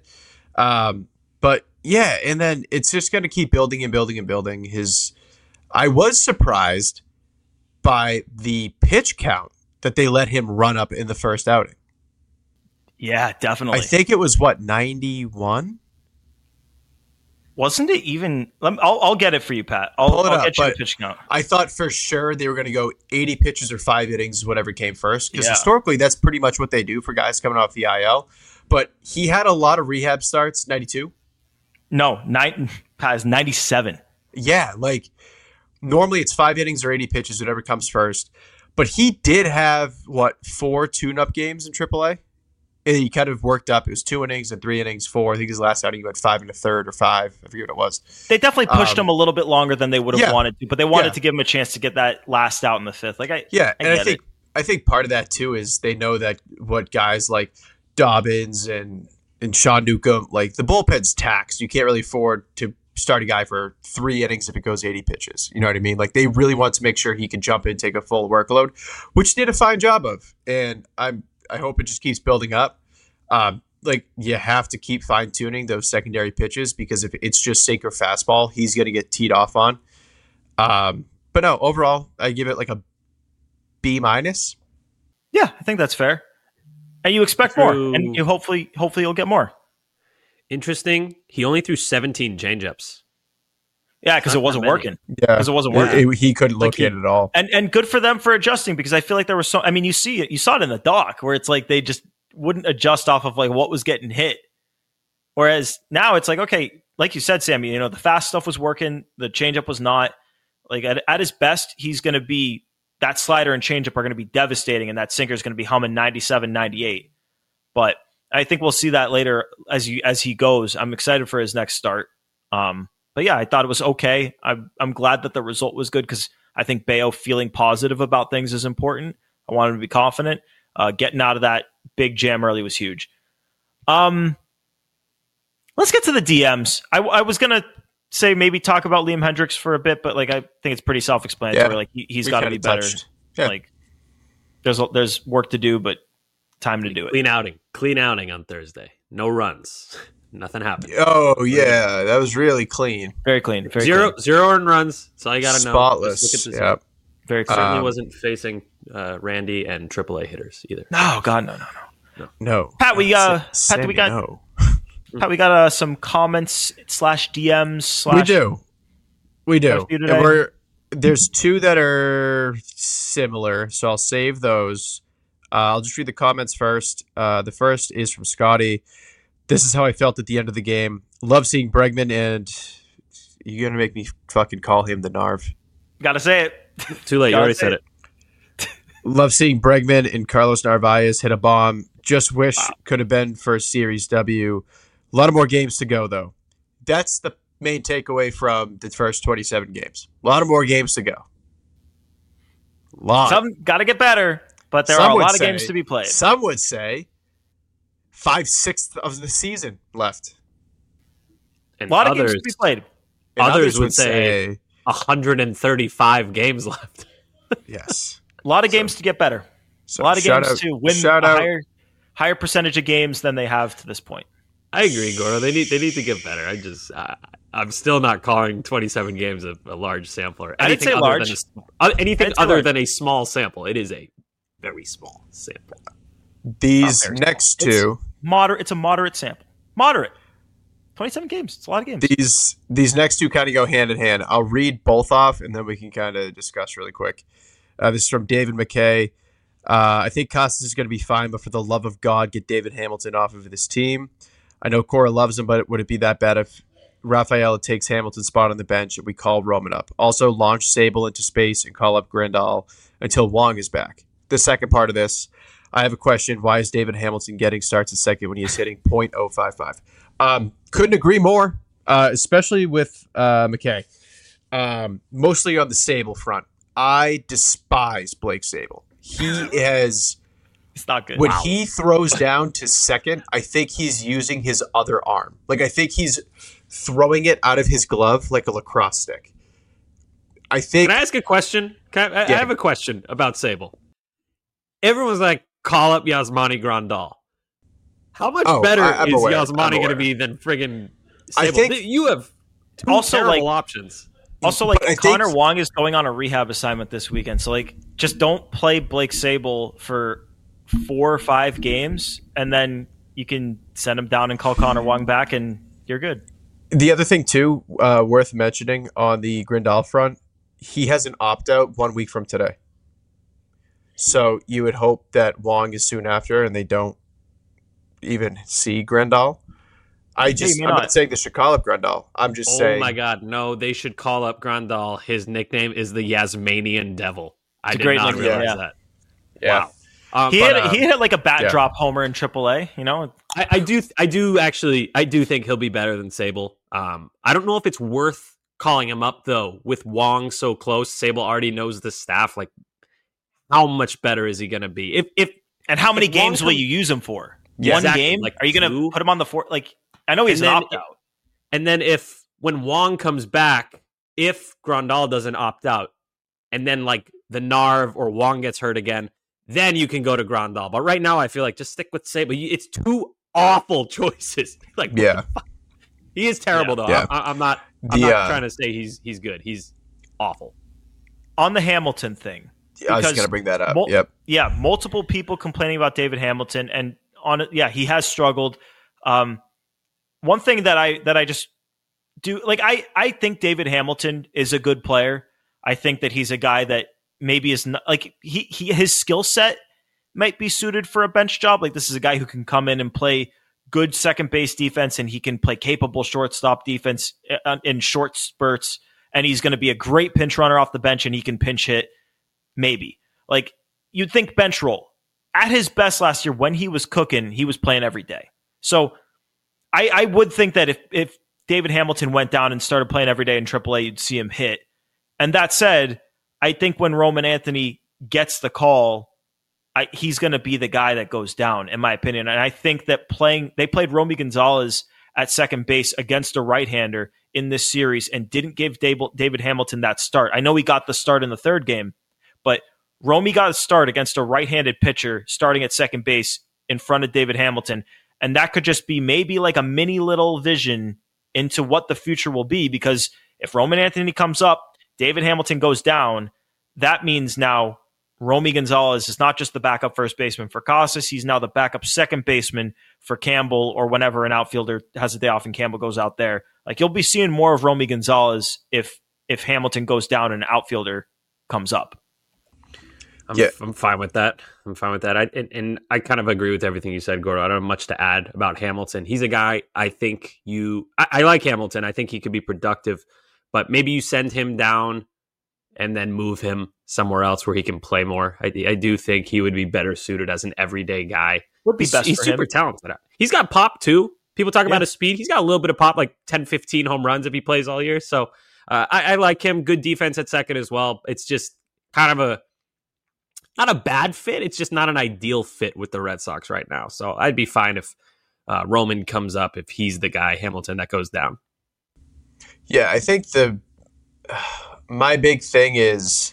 But yeah, and then it's just going to keep building and building and building. I was surprised by the pitch count that they let him run up in the first outing. Yeah, definitely. I think it was, 91? Wasn't it even? I'll get it for you, Pat. I'll get you the pitch count. I thought for sure they were going to go 80 pitches or 5 innings, whatever came first. Because historically, that's pretty much what they do for guys coming off the IL. But he had a lot of rehab starts. 92? No, Pat is 97. Yeah, normally it's 5 innings or 80 pitches, whatever comes first. But he did have 4 tune-up games in AAA. And he kind of worked up. It was 2 innings and 3 innings, 4. I think his last outing he went 5 1/3 or 5. I forget what it was. They definitely pushed him a little bit longer than they would have wanted to, but they wanted to give him a chance to get that last out in the 5th. I think part of that too is they know that what guys like Dobbins and Sean Newcomb, the bullpen's taxed. You can't really afford to start a guy for 3 innings if it goes 80 pitches. You know what I mean? They really want to make sure he can jump in, take a full workload, which he did a fine job of. And I hope it just keeps building up. You have to keep fine tuning those secondary pitches because if it's just sinker fastball, he's going to get teed off on. But no, overall, I give it a B-. Yeah, I think that's fair. And you expect more, and you hopefully you'll get more. Interesting. He only threw 17 changeups. Yeah, because it wasn't working. Yeah, because it wasn't working. He couldn't locate it at all. And good for them for adjusting because I feel like there was you saw it in the doc where it's they just wouldn't adjust off of what was getting hit. Whereas now it's okay, like you said, Sammy, the fast stuff was working, the changeup was not. At his best, he's going to be, that slider and changeup are going to be devastating, and that sinker is going to be humming 97, 98. But I think we'll see that later as he goes. I'm excited for his next start. But yeah, I thought it was okay. I'm glad that the result was good because I think Bayo feeling positive about things is important. I want him to be confident. Getting out of that big jam early was huge. Let's get to the DMs. I was going to say maybe talk about Liam Hendriks for a bit, but I think it's pretty self-explanatory. Yeah, he's got to be better. Yeah. There's work to do, but time to do it. Clean outing on Thursday. No runs. Nothing happened. Oh, yeah. That was really clean. Very clean. Zero earned runs. That's all you got to know. Spotless. Yep. Very clean. Certainly wasn't facing Randy and AAA hitters either. No, God, no. Pat, we got some comments / DMs. We do. And there's 2 that are similar, so I'll save those. I'll just read the comments first. The first is from Scotty. This is how I felt at the end of the game. Love seeing Bregman, and you're going to make me fucking call him the Narv. Gotta say it. Too late. You already said it. Love seeing Bregman and Carlos Narvaez hit a bomb. Just wish could have been for a Series W. A lot of more games to go, though. That's the main takeaway from the first 27 games. A lot of more games to go. Some got to get better, but there are a lot of games to be played. Some would say 5/6 of the season left. And a lot of games to be played. Others would say 135 games left. Yes. A lot of games to get better. So a lot of games to win a higher percentage of games than they have to this point. I agree, Goro. They need to get better. I'm still not calling 27 games a large sample or anything other than a small sample. It is a very small sample. These next two, it's a moderate sample. Moderate. 27 games. It's a lot of games. These next two kind of go hand in hand. I'll read both off, and then we can kind of discuss really quick. This is from David McKay. I think Costas is going to be fine, but for the love of God, get David Hamilton off of this team. I know Cora loves him, but would it be that bad if Rafaela takes Hamilton's spot on the bench and we call Roman up? Also, launch Sable into space and call up Grandal until Wong is back. The second part of this, I have a question. Why is David Hamilton getting starts at second when he is hitting .055? Couldn't agree more, especially with McKay. Mostly on the Sable front. I despise Blake Sable. He is... It's not good. When he throws down to second, I think he's using his other arm. Like, I think he's throwing it out of his glove like a lacrosse stick. I think... Can I ask a question? I have a question about Sable. Everyone's like, call up Yasmani Grandal. How much better is Yasmani going to be than friggin' Sable? I think you have two terrible options. Also, Connor Wong is going on a rehab assignment this weekend. So, just don't play Blake Sable for 4 or 5 games, and then you can send him down and call Connor Wong back, and you're good. The other thing, too, worth mentioning on the Grandal front, he has an opt-out 1 week from today. So you would hope that Wong is soon after, and they don't even see Grandal. I'm not saying they should call up Grandal. I'm just saying. Oh my God, no! They should call up Grandal. His nickname is the Yasmanian Devil. I did not realize that. Yeah. Wow. He had like a bat drop homer in AAA. You know, I do think he'll be better than Sable. I don't know if it's worth calling him up though. With Wong so close, Sable already knows the staff. Like, how much better is he going to be? And how many games will you use him for? One game? Like, are you going to put him on the fourth? Like, I know he's an opt-out. And then when Wong comes back, if Grandal doesn't opt out, and then like the Narv or Wong gets hurt again, then you can go to Grandal. But right now, I feel like just stick with Sable. It's two awful choices. Like, he is terrible though. Yeah. I'm not trying to say he's good. He's awful. On the Hamilton thing. I was going to bring that up. Yeah, multiple people complaining about David Hamilton, and he has struggled. One thing that I just do, like, I think David Hamilton is a good player. I think that he's a guy that maybe is not, like, his skill set might be suited for a bench job. Like, this is a guy who can come in and play good second base defense, and he can play capable shortstop defense in short spurts, and he's going to be a great pinch runner off the bench, and he can pinch hit. Maybe. Like, you'd think bench role. At his best last year, when he was cooking, he was playing every day. So I would think that if David Hamilton went down and started playing every day in AAA, you'd see him hit. And that said, I think when Roman Anthony gets the call, he's going to be the guy that goes down, in my opinion. And I think that they played Romy Gonzalez at second base against a right-hander in this series and didn't give David Hamilton that start. I know he got the start in the third game, but Romy got a start against a right-handed pitcher starting at second base in front of David Hamilton. And that could just be maybe like a mini little vision into what the future will be, because if Roman Anthony comes up, David Hamilton goes down, that means now Romy Gonzalez is not just the backup first baseman for Casas, he's now the backup second baseman for Campbell, or whenever an outfielder has a day off and Campbell goes out there. Like, you'll be seeing more of Romy Gonzalez if Hamilton goes down and an outfielder comes up. I'm fine with that. I kind of agree with everything you said, Goro. I don't have much to add about Hamilton. He's a guy I think I like Hamilton. I think he could be productive, but maybe you send him down and then move him somewhere else where he can play more. I do think he would be better suited as an everyday guy. Would be best He's for him. super talented. He's got pop too. People talk about his speed. He's got a little bit of pop, like 10, 15 home runs if he plays all year. So I like him. Good defense at second as well. It's just kind of not a bad fit. It's just not an ideal fit with the Red Sox right now. So I'd be fine if Roman comes up, if he's the guy, Hamilton, that goes down. Yeah, I think my big thing is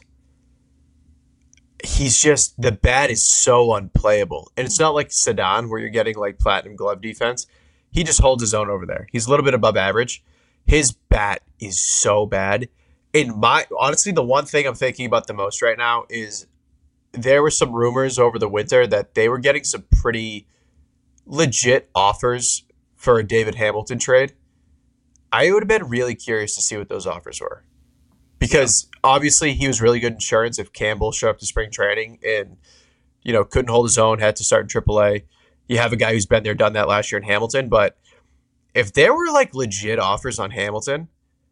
he's just, the bat is so unplayable. And it's not like Ceddanne where you're getting like platinum glove defense. He just holds his own over there. He's a little bit above average. His bat is so bad. Honestly, the one thing I'm thinking about the most right now is there were some rumors over the winter that they were getting some pretty legit offers for a David Hamilton trade. I would have been really curious to see what those offers were. Because obviously he was really good insurance if Campbell showed up to spring training and, couldn't hold his own, had to start in AAA. You have a guy who's been there, done that last year in Hamilton. But if there were like legit offers on Hamilton,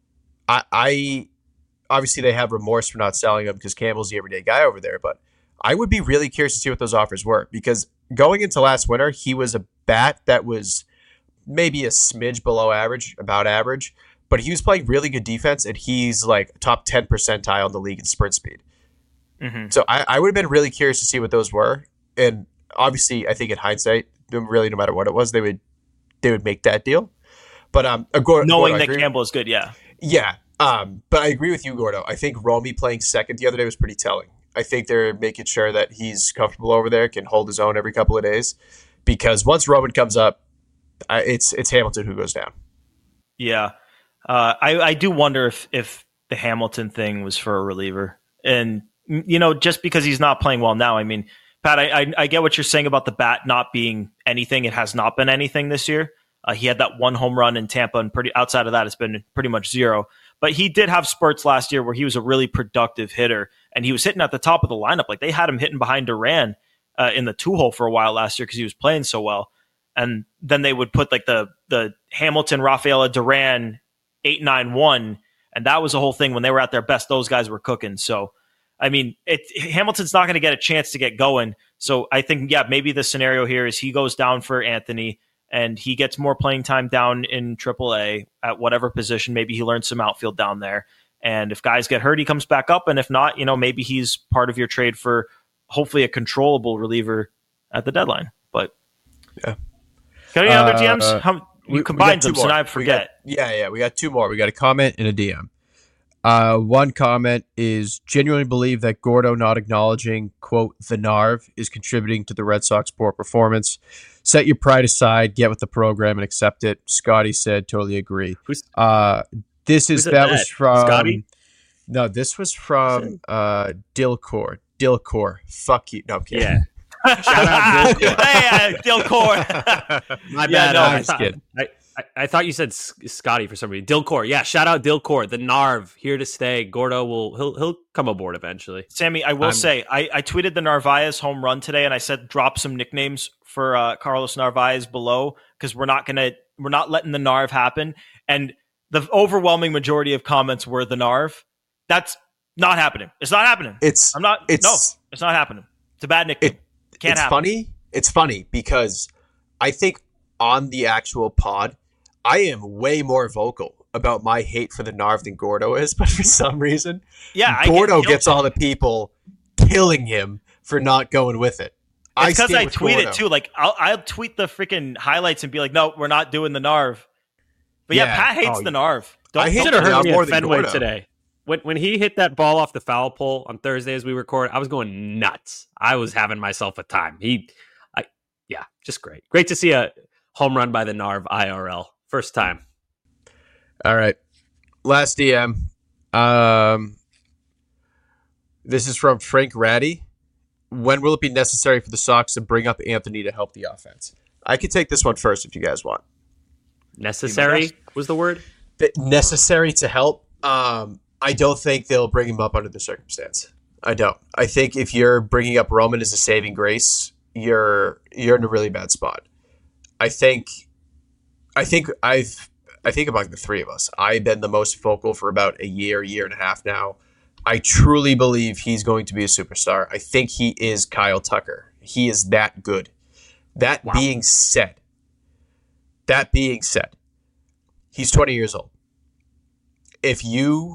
I obviously they have remorse for not selling him because Campbell's the everyday guy over there. But I would be really curious to see what those offers were, because going into last winter, he was a bat that was maybe a smidge below average, about average, but he was playing really good defense, and he's like top 10 percentile in the league in sprint speed. Mm-hmm. So I would have been really curious to see what those were. And obviously, I think in hindsight, really no matter what it was, they would make that deal. But knowing that Campbell is good, yeah. Yeah. But I agree with you, Gordo. I think Romy playing second the other day was pretty telling. I think they're making sure that he's comfortable over there, can hold his own every couple of days, because once Roman comes up, it's Hamilton who goes down. Yeah. I do wonder if the Hamilton thing was for a reliever. And, just because he's not playing well now, I mean, Pat, I get what you're saying about the bat not being anything. It has not been anything this year. He had that one home run in Tampa, and outside of that, it's been pretty much zero. But he did have spurts last year where he was a really productive hitter, and he was hitting at the top of the lineup. Like, they had him hitting behind Duran in the 2-hole for a while last year because he was playing so well. And then they would put like the Hamilton, Rafaela, Duran 8-9-1, and that was the whole thing. When they were at their best, those guys were cooking. So, I mean, Hamilton's not going to get a chance to get going. So I think, maybe the scenario here is he goes down for Anthony, and he gets more playing time down in AAA at whatever position. Maybe he learns some outfield down there. And if guys get hurt, he comes back up. And if not, maybe he's part of your trade for hopefully a controllable reliever at the deadline. But yeah. Got any other DMs? You combined them, so now I forget. We got two more. We got a comment and a DM. One comment is, genuinely believe that Gordo not acknowledging, quote, the Narv is contributing to the Red Sox poor performance. Set your pride aside, get with the program, and accept it. Scotty said, totally agree. That was from Scotty? No, this was from Dilcor. Dilcor. Fuck you. No, I'm kidding. Yeah. Shout out Dilcor. Hey, Dilcor. My bad. No, I'm just kidding. I thought you said Scotty for some reason. Dilcor, yeah. Shout out Dilcor, the Narv, here to stay. Gordo he'll come aboard eventually. Sammy, I will say I tweeted the Narvaez home run today, and I said drop some nicknames for Carlos Narvaez below, because we're not letting the Narv happen. And the overwhelming majority of comments were the Narv. That's not happening. It's not happening. It's not happening. It's a bad nickname. Can't happen. It's funny because I think on the actual pod, I am way more vocal about my hate for the Narv than Gordo is, but for some reason, Gordo gets all the people killing him for not going with it. It's because I tweet it too. Like, I'll tweet the freaking highlights and be like, no, we're not doing the Narv. But Pat hates the Narv. I should have heard me at Fenway today. When he hit that ball off the foul pole on Thursday as we record, I was going nuts. I was having myself a time. Just great. Great to see a home run by the Narv IRL. First time. All right. Last DM. This is from Frank Ratty. When will it be necessary for the Sox to bring up Anthony to help the offense? I could take this one first if you guys want. Necessary was the word? Necessary to help. I don't think they'll bring him up under the circumstance. I don't. I think if you're bringing up Roman as a saving grace, you're in a really bad spot. I think among the three of us, I've been the most vocal for about a year and a half now. I truly believe he's going to be a superstar. I think he is Kyle Tucker. He is that good. That being said, he's 20 years old. If you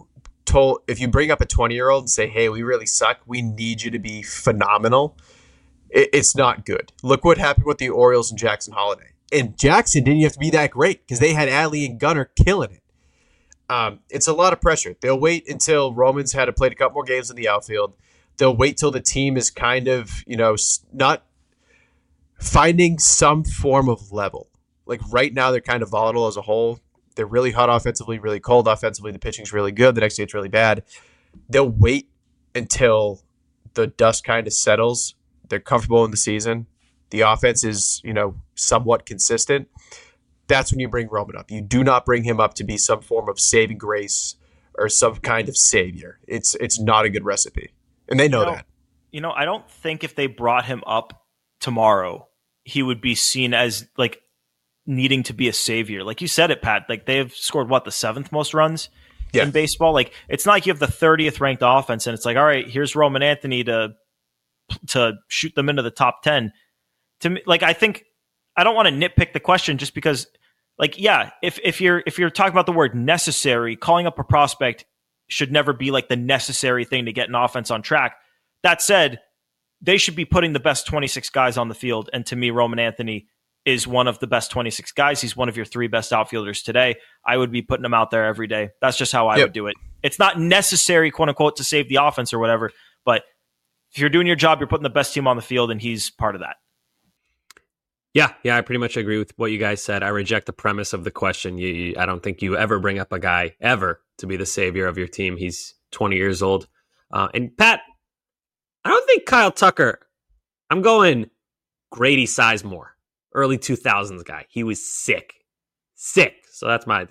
bring up a 20-year-old and say, hey, we really suck, we need you to be phenomenal, it's not good. Look what happened with the Orioles and Jackson Holiday. And Jackson didn't have to be that great because they had Adley and Gunnar killing it. It's a lot of pressure. They'll wait until Roman's had to play a couple more games in the outfield. They'll wait till the team is kind of, not finding some form of level. Like right now, they're kind of volatile as a whole. They're really hot offensively, really cold offensively. The pitching's really good. The next day, it's really bad. They'll wait until the dust kind of settles. They're comfortable in the season. The offense is, somewhat consistent. That's when you bring Roman up. You do not bring him up to be some form of saving grace or some kind of savior. It's not a good recipe. And they know that. I don't think if they brought him up tomorrow, he would be seen as like needing to be a savior. Like you said it, Pat, like they've scored the 7th most runs in baseball. Like it's not like you have the 30th ranked offense and it's like, all right, here's Roman Anthony to shoot them into the top 10. To me, like I don't want to nitpick the question just because, like, yeah, if you're talking about the word necessary, calling up a prospect should never be like the necessary thing to get an offense on track. That said, they should be putting the best 26 guys on the field, and to me, Roman Anthony is one of the best 26 guys. He's one of your 3 best outfielders today. I would be putting him out there every day. That's just how I would do it. It's not necessary, quote unquote, to save the offense or whatever, but if you're doing your job, you're putting the best team on the field, and he's part of that. Yeah, I pretty much agree with what you guys said. I reject the premise of the question. I don't think you ever bring up a guy ever to be the savior of your team. He's 20 years old. And Pat, I don't think Kyle Tucker, I'm going Grady Sizemore, early 2000s guy. He was sick. So that's my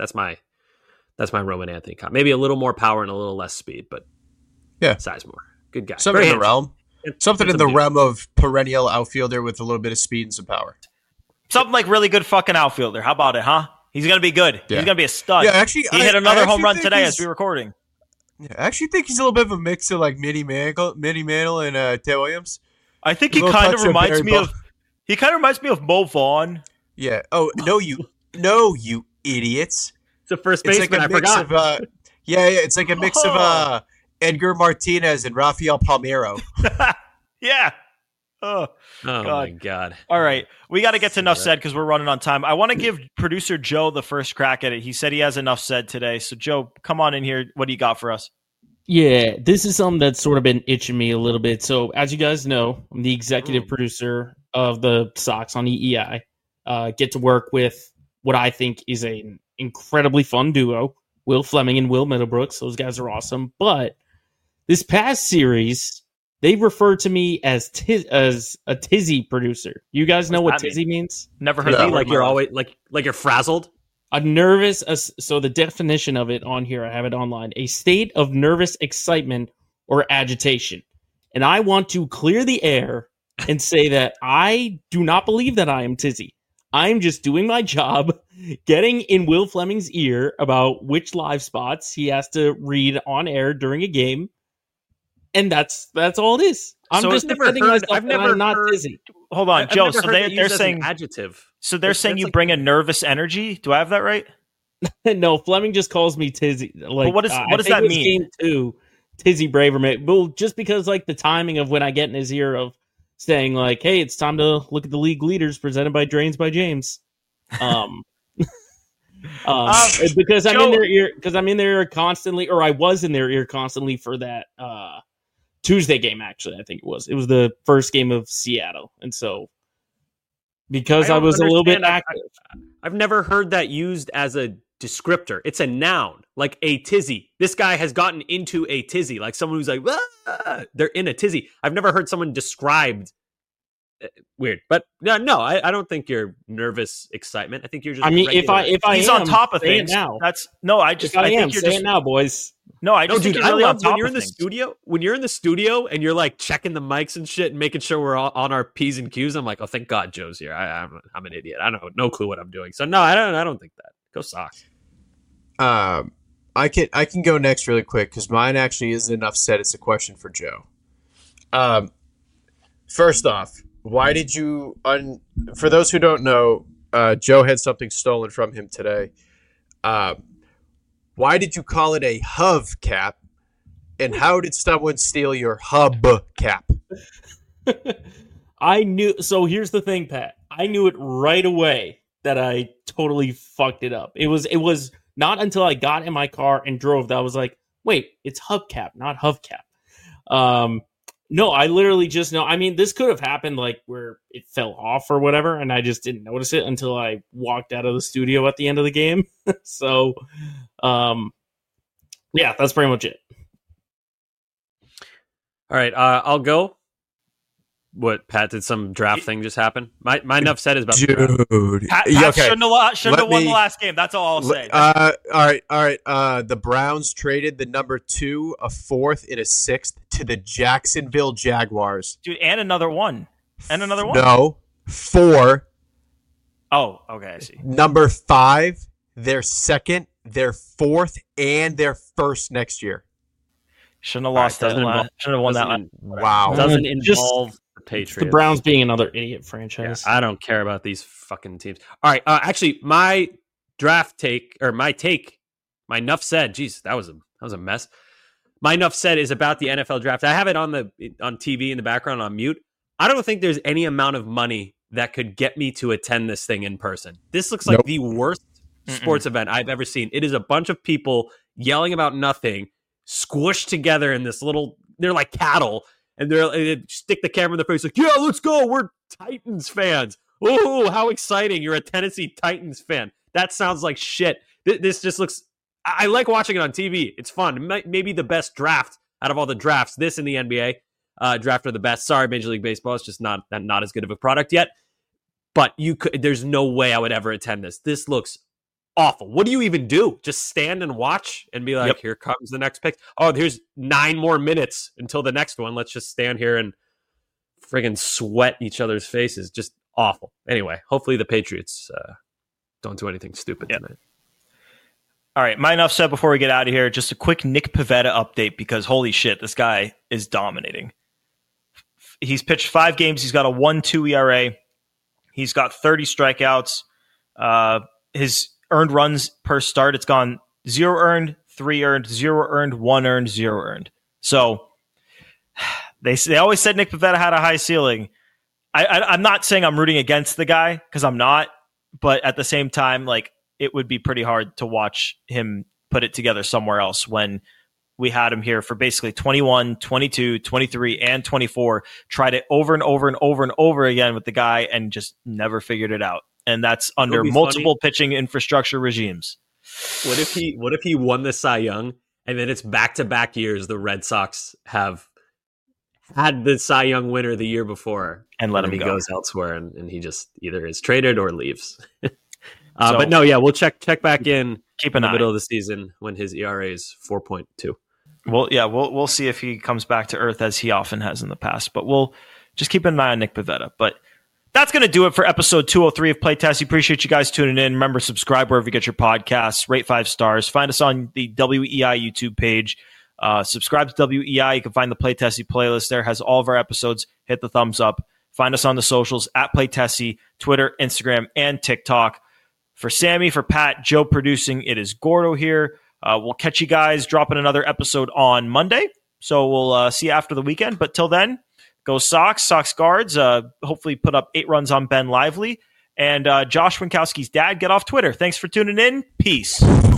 Roman Anthony comp. Maybe a little more power and a little less speed, but Sizemore, good guy. Something in the realm. Something in the realm of perennial outfielder with a little bit of speed and some power. Something like really good fucking outfielder. How about it, huh? He's going to be good. Yeah. He's going to be a stud. Yeah, actually, he hit another home run today as we were recording. Yeah, I actually think he's a little bit of a mix of like Minnie Mantle and Ted Williams. I think he kind of reminds me of Mo Vaughn. Yeah. Oh, no, you idiots. It's a first baseman. Like I forgot. It's like a mix of Edgar Martinez and Rafael Palmeiro. Yeah. Oh my God. All right. We got to get to enough said because we're running on time. I want to give producer Joe the first crack at it. He said he has enough said today. So Joe, come on in here. What do you got for us? Yeah, this is something that's sort of been itching me a little bit. So as you guys know, I'm the executive producer of the Sox on EEI. Get to work with what I think is an incredibly fun duo, Will Fleming and Will Middlebrooks. Those guys are awesome. But this past series, they refer to me as a tizzy producer. You guys know what tizzy means? Never heard that. Like you're always like you're frazzled. A nervous. So the definition of it on here, I have it online. A state of nervous excitement or agitation. And I want to clear the air and say that I do not believe that I am tizzy. I'm just doing my job, getting in Will Fleming's ear about which live spots he has to read on air during a game. And that's all it is. I'm just defending myself. I'm not tizzy. Hold on, Joe. So they're saying adjective. So they're saying you bring a nervous energy. Do I have that right? No, Fleming just calls me tizzy. Like, what does that mean? Game 2, Tizzy Braverman. Well, just because like the timing of when I get in his ear of saying like, "Hey, it's time to look at the league leaders presented by Drains by James." Because I'm in their ear. Because I'm in their ear constantly, or I was in their ear constantly for that Tuesday game. Actually, I think it was. It was the first game of Seattle, and so because I was a little bit active, I've never heard that used as a descriptor. It's a noun, like a tizzy. This guy has gotten into a tizzy, like someone who's like, they're in a tizzy. I've never heard someone described. Weird, but no, I don't think you're nervous excitement. I think you're just. I mean, if I he's am, on top of things now. That's no. I just. I think you're say just it now, boys. No, I just think dude, you're really on top when you're of in the things. studio. When you're in the studio and you're like checking the mics and shit and making sure we're all on our P's and Q's. I'm like, oh, thank God Joe's here. I'm an idiot. I don't no clue what I'm doing. So no, I don't think that. Go Sox. I can go next really quick because mine actually isn't enough said. It's a question for Joe. First off, why did you for those who don't know, Joe had something stolen from him today. Why did you call it a hubcap And how did someone steal your hubcap? I knew. So here's the thing, Pat. I knew it right away that I totally fucked it up. It was not until I got in my car and drove that I was like, wait, it's hubcap, not hubcap. No, I literally just know. I mean, this could have happened like where it fell off or whatever, and I just didn't notice it until I walked out of the studio at the end of the game. So, yeah, that's pretty much it. All right, I'll go. What, Pat, did some draft thing just happen? My enough said is about dude. Pat shouldn't have won the last game. That's all I'll say. All right. The Browns traded the number 2, a 4th, and a 6th to the Jacksonville Jaguars. Dude, and another one. No, 4. Oh, okay, I see. Number 5, their 2nd, their 4th, and their 1st next year. Shouldn't have lost that. Shouldn't have won that one. Wow. Doesn't involve the Patriots. The Browns being another idiot franchise. Yeah, I don't care about these fucking teams. All right. Actually, my draft take, or my enough said. Jeez, that was a mess. My enough said is about the NFL draft. I have it on TV in the background on mute. I don't think there's any amount of money that could get me to attend this thing in person. This looks like the worst sports event I've ever seen. It is a bunch of people yelling about nothing, squished together in this little, they're like cattle, and they stick the camera in their face like, yeah, let's go, we're Titans fans. Oh, how exciting, you're a Tennessee Titans fan. That sounds like shit. This just looks, I like watching it on TV. It's fun. Maybe the best draft out of all the drafts. This in the NBA draft are the best. Sorry, Major League Baseball, it's just not as good of a product yet. But there's no way I would ever attend this. This looks awful. What do you even do? Just stand and watch and be like, Here comes the next pick. Oh, there's 9 more minutes until the next one. Let's just stand here and friggin' sweat each other's faces. Just awful. Anyway, hopefully the Patriots don't do anything stupid tonight. All right, my enough said before we get out of here. Just a quick Nick Pivetta update because holy shit, this guy is dominating. He's pitched 5 games. He's got a 1.2 ERA. He's got 30 strikeouts. His earned runs per start, it's gone 0 earned, 3 earned, 0 earned, 1 earned, 0 earned. So they always said Nick Pivetta had a high ceiling. I'm not saying I'm rooting against the guy because I'm not, but at the same time, like, it would be pretty hard to watch him put it together somewhere else when we had him here for basically 21, 22, 23, and 24, tried it over and over and over and over again with the guy and just never figured it out. And that's under multiple pitching infrastructure regimes. What if he won the Cy Young and then it's back-to-back years the Red Sox have had the Cy Young winner the year before and let him he go. Goes elsewhere and he just either is traded or leaves. But no, yeah, we'll check back in keep an the eye. middle of the season when his ERA is 4.2. Well, yeah, we'll see if he comes back to earth as he often has in the past. But we'll just keep an eye on Nick Pivetta. But that's going to do it for episode 203 of Playtest. Appreciate you guys tuning in. Remember, subscribe wherever you get your podcasts. Rate 5 stars. Find us on the WEI YouTube page. Subscribe to WEI. You can find the Playtesty playlist there. Has all of our episodes. Hit the thumbs up. Find us on the socials at Playtesty, Twitter, Instagram, and TikTok. For Sammy, for Pat, Joe producing, it is Gordo here. We'll catch you guys dropping another episode on Monday. So we'll see you after the weekend. But till then, go Sox Guards. Hopefully put up 8 runs on Ben Lively. And Josh Winkowski's dad, get off Twitter. Thanks for tuning in. Peace.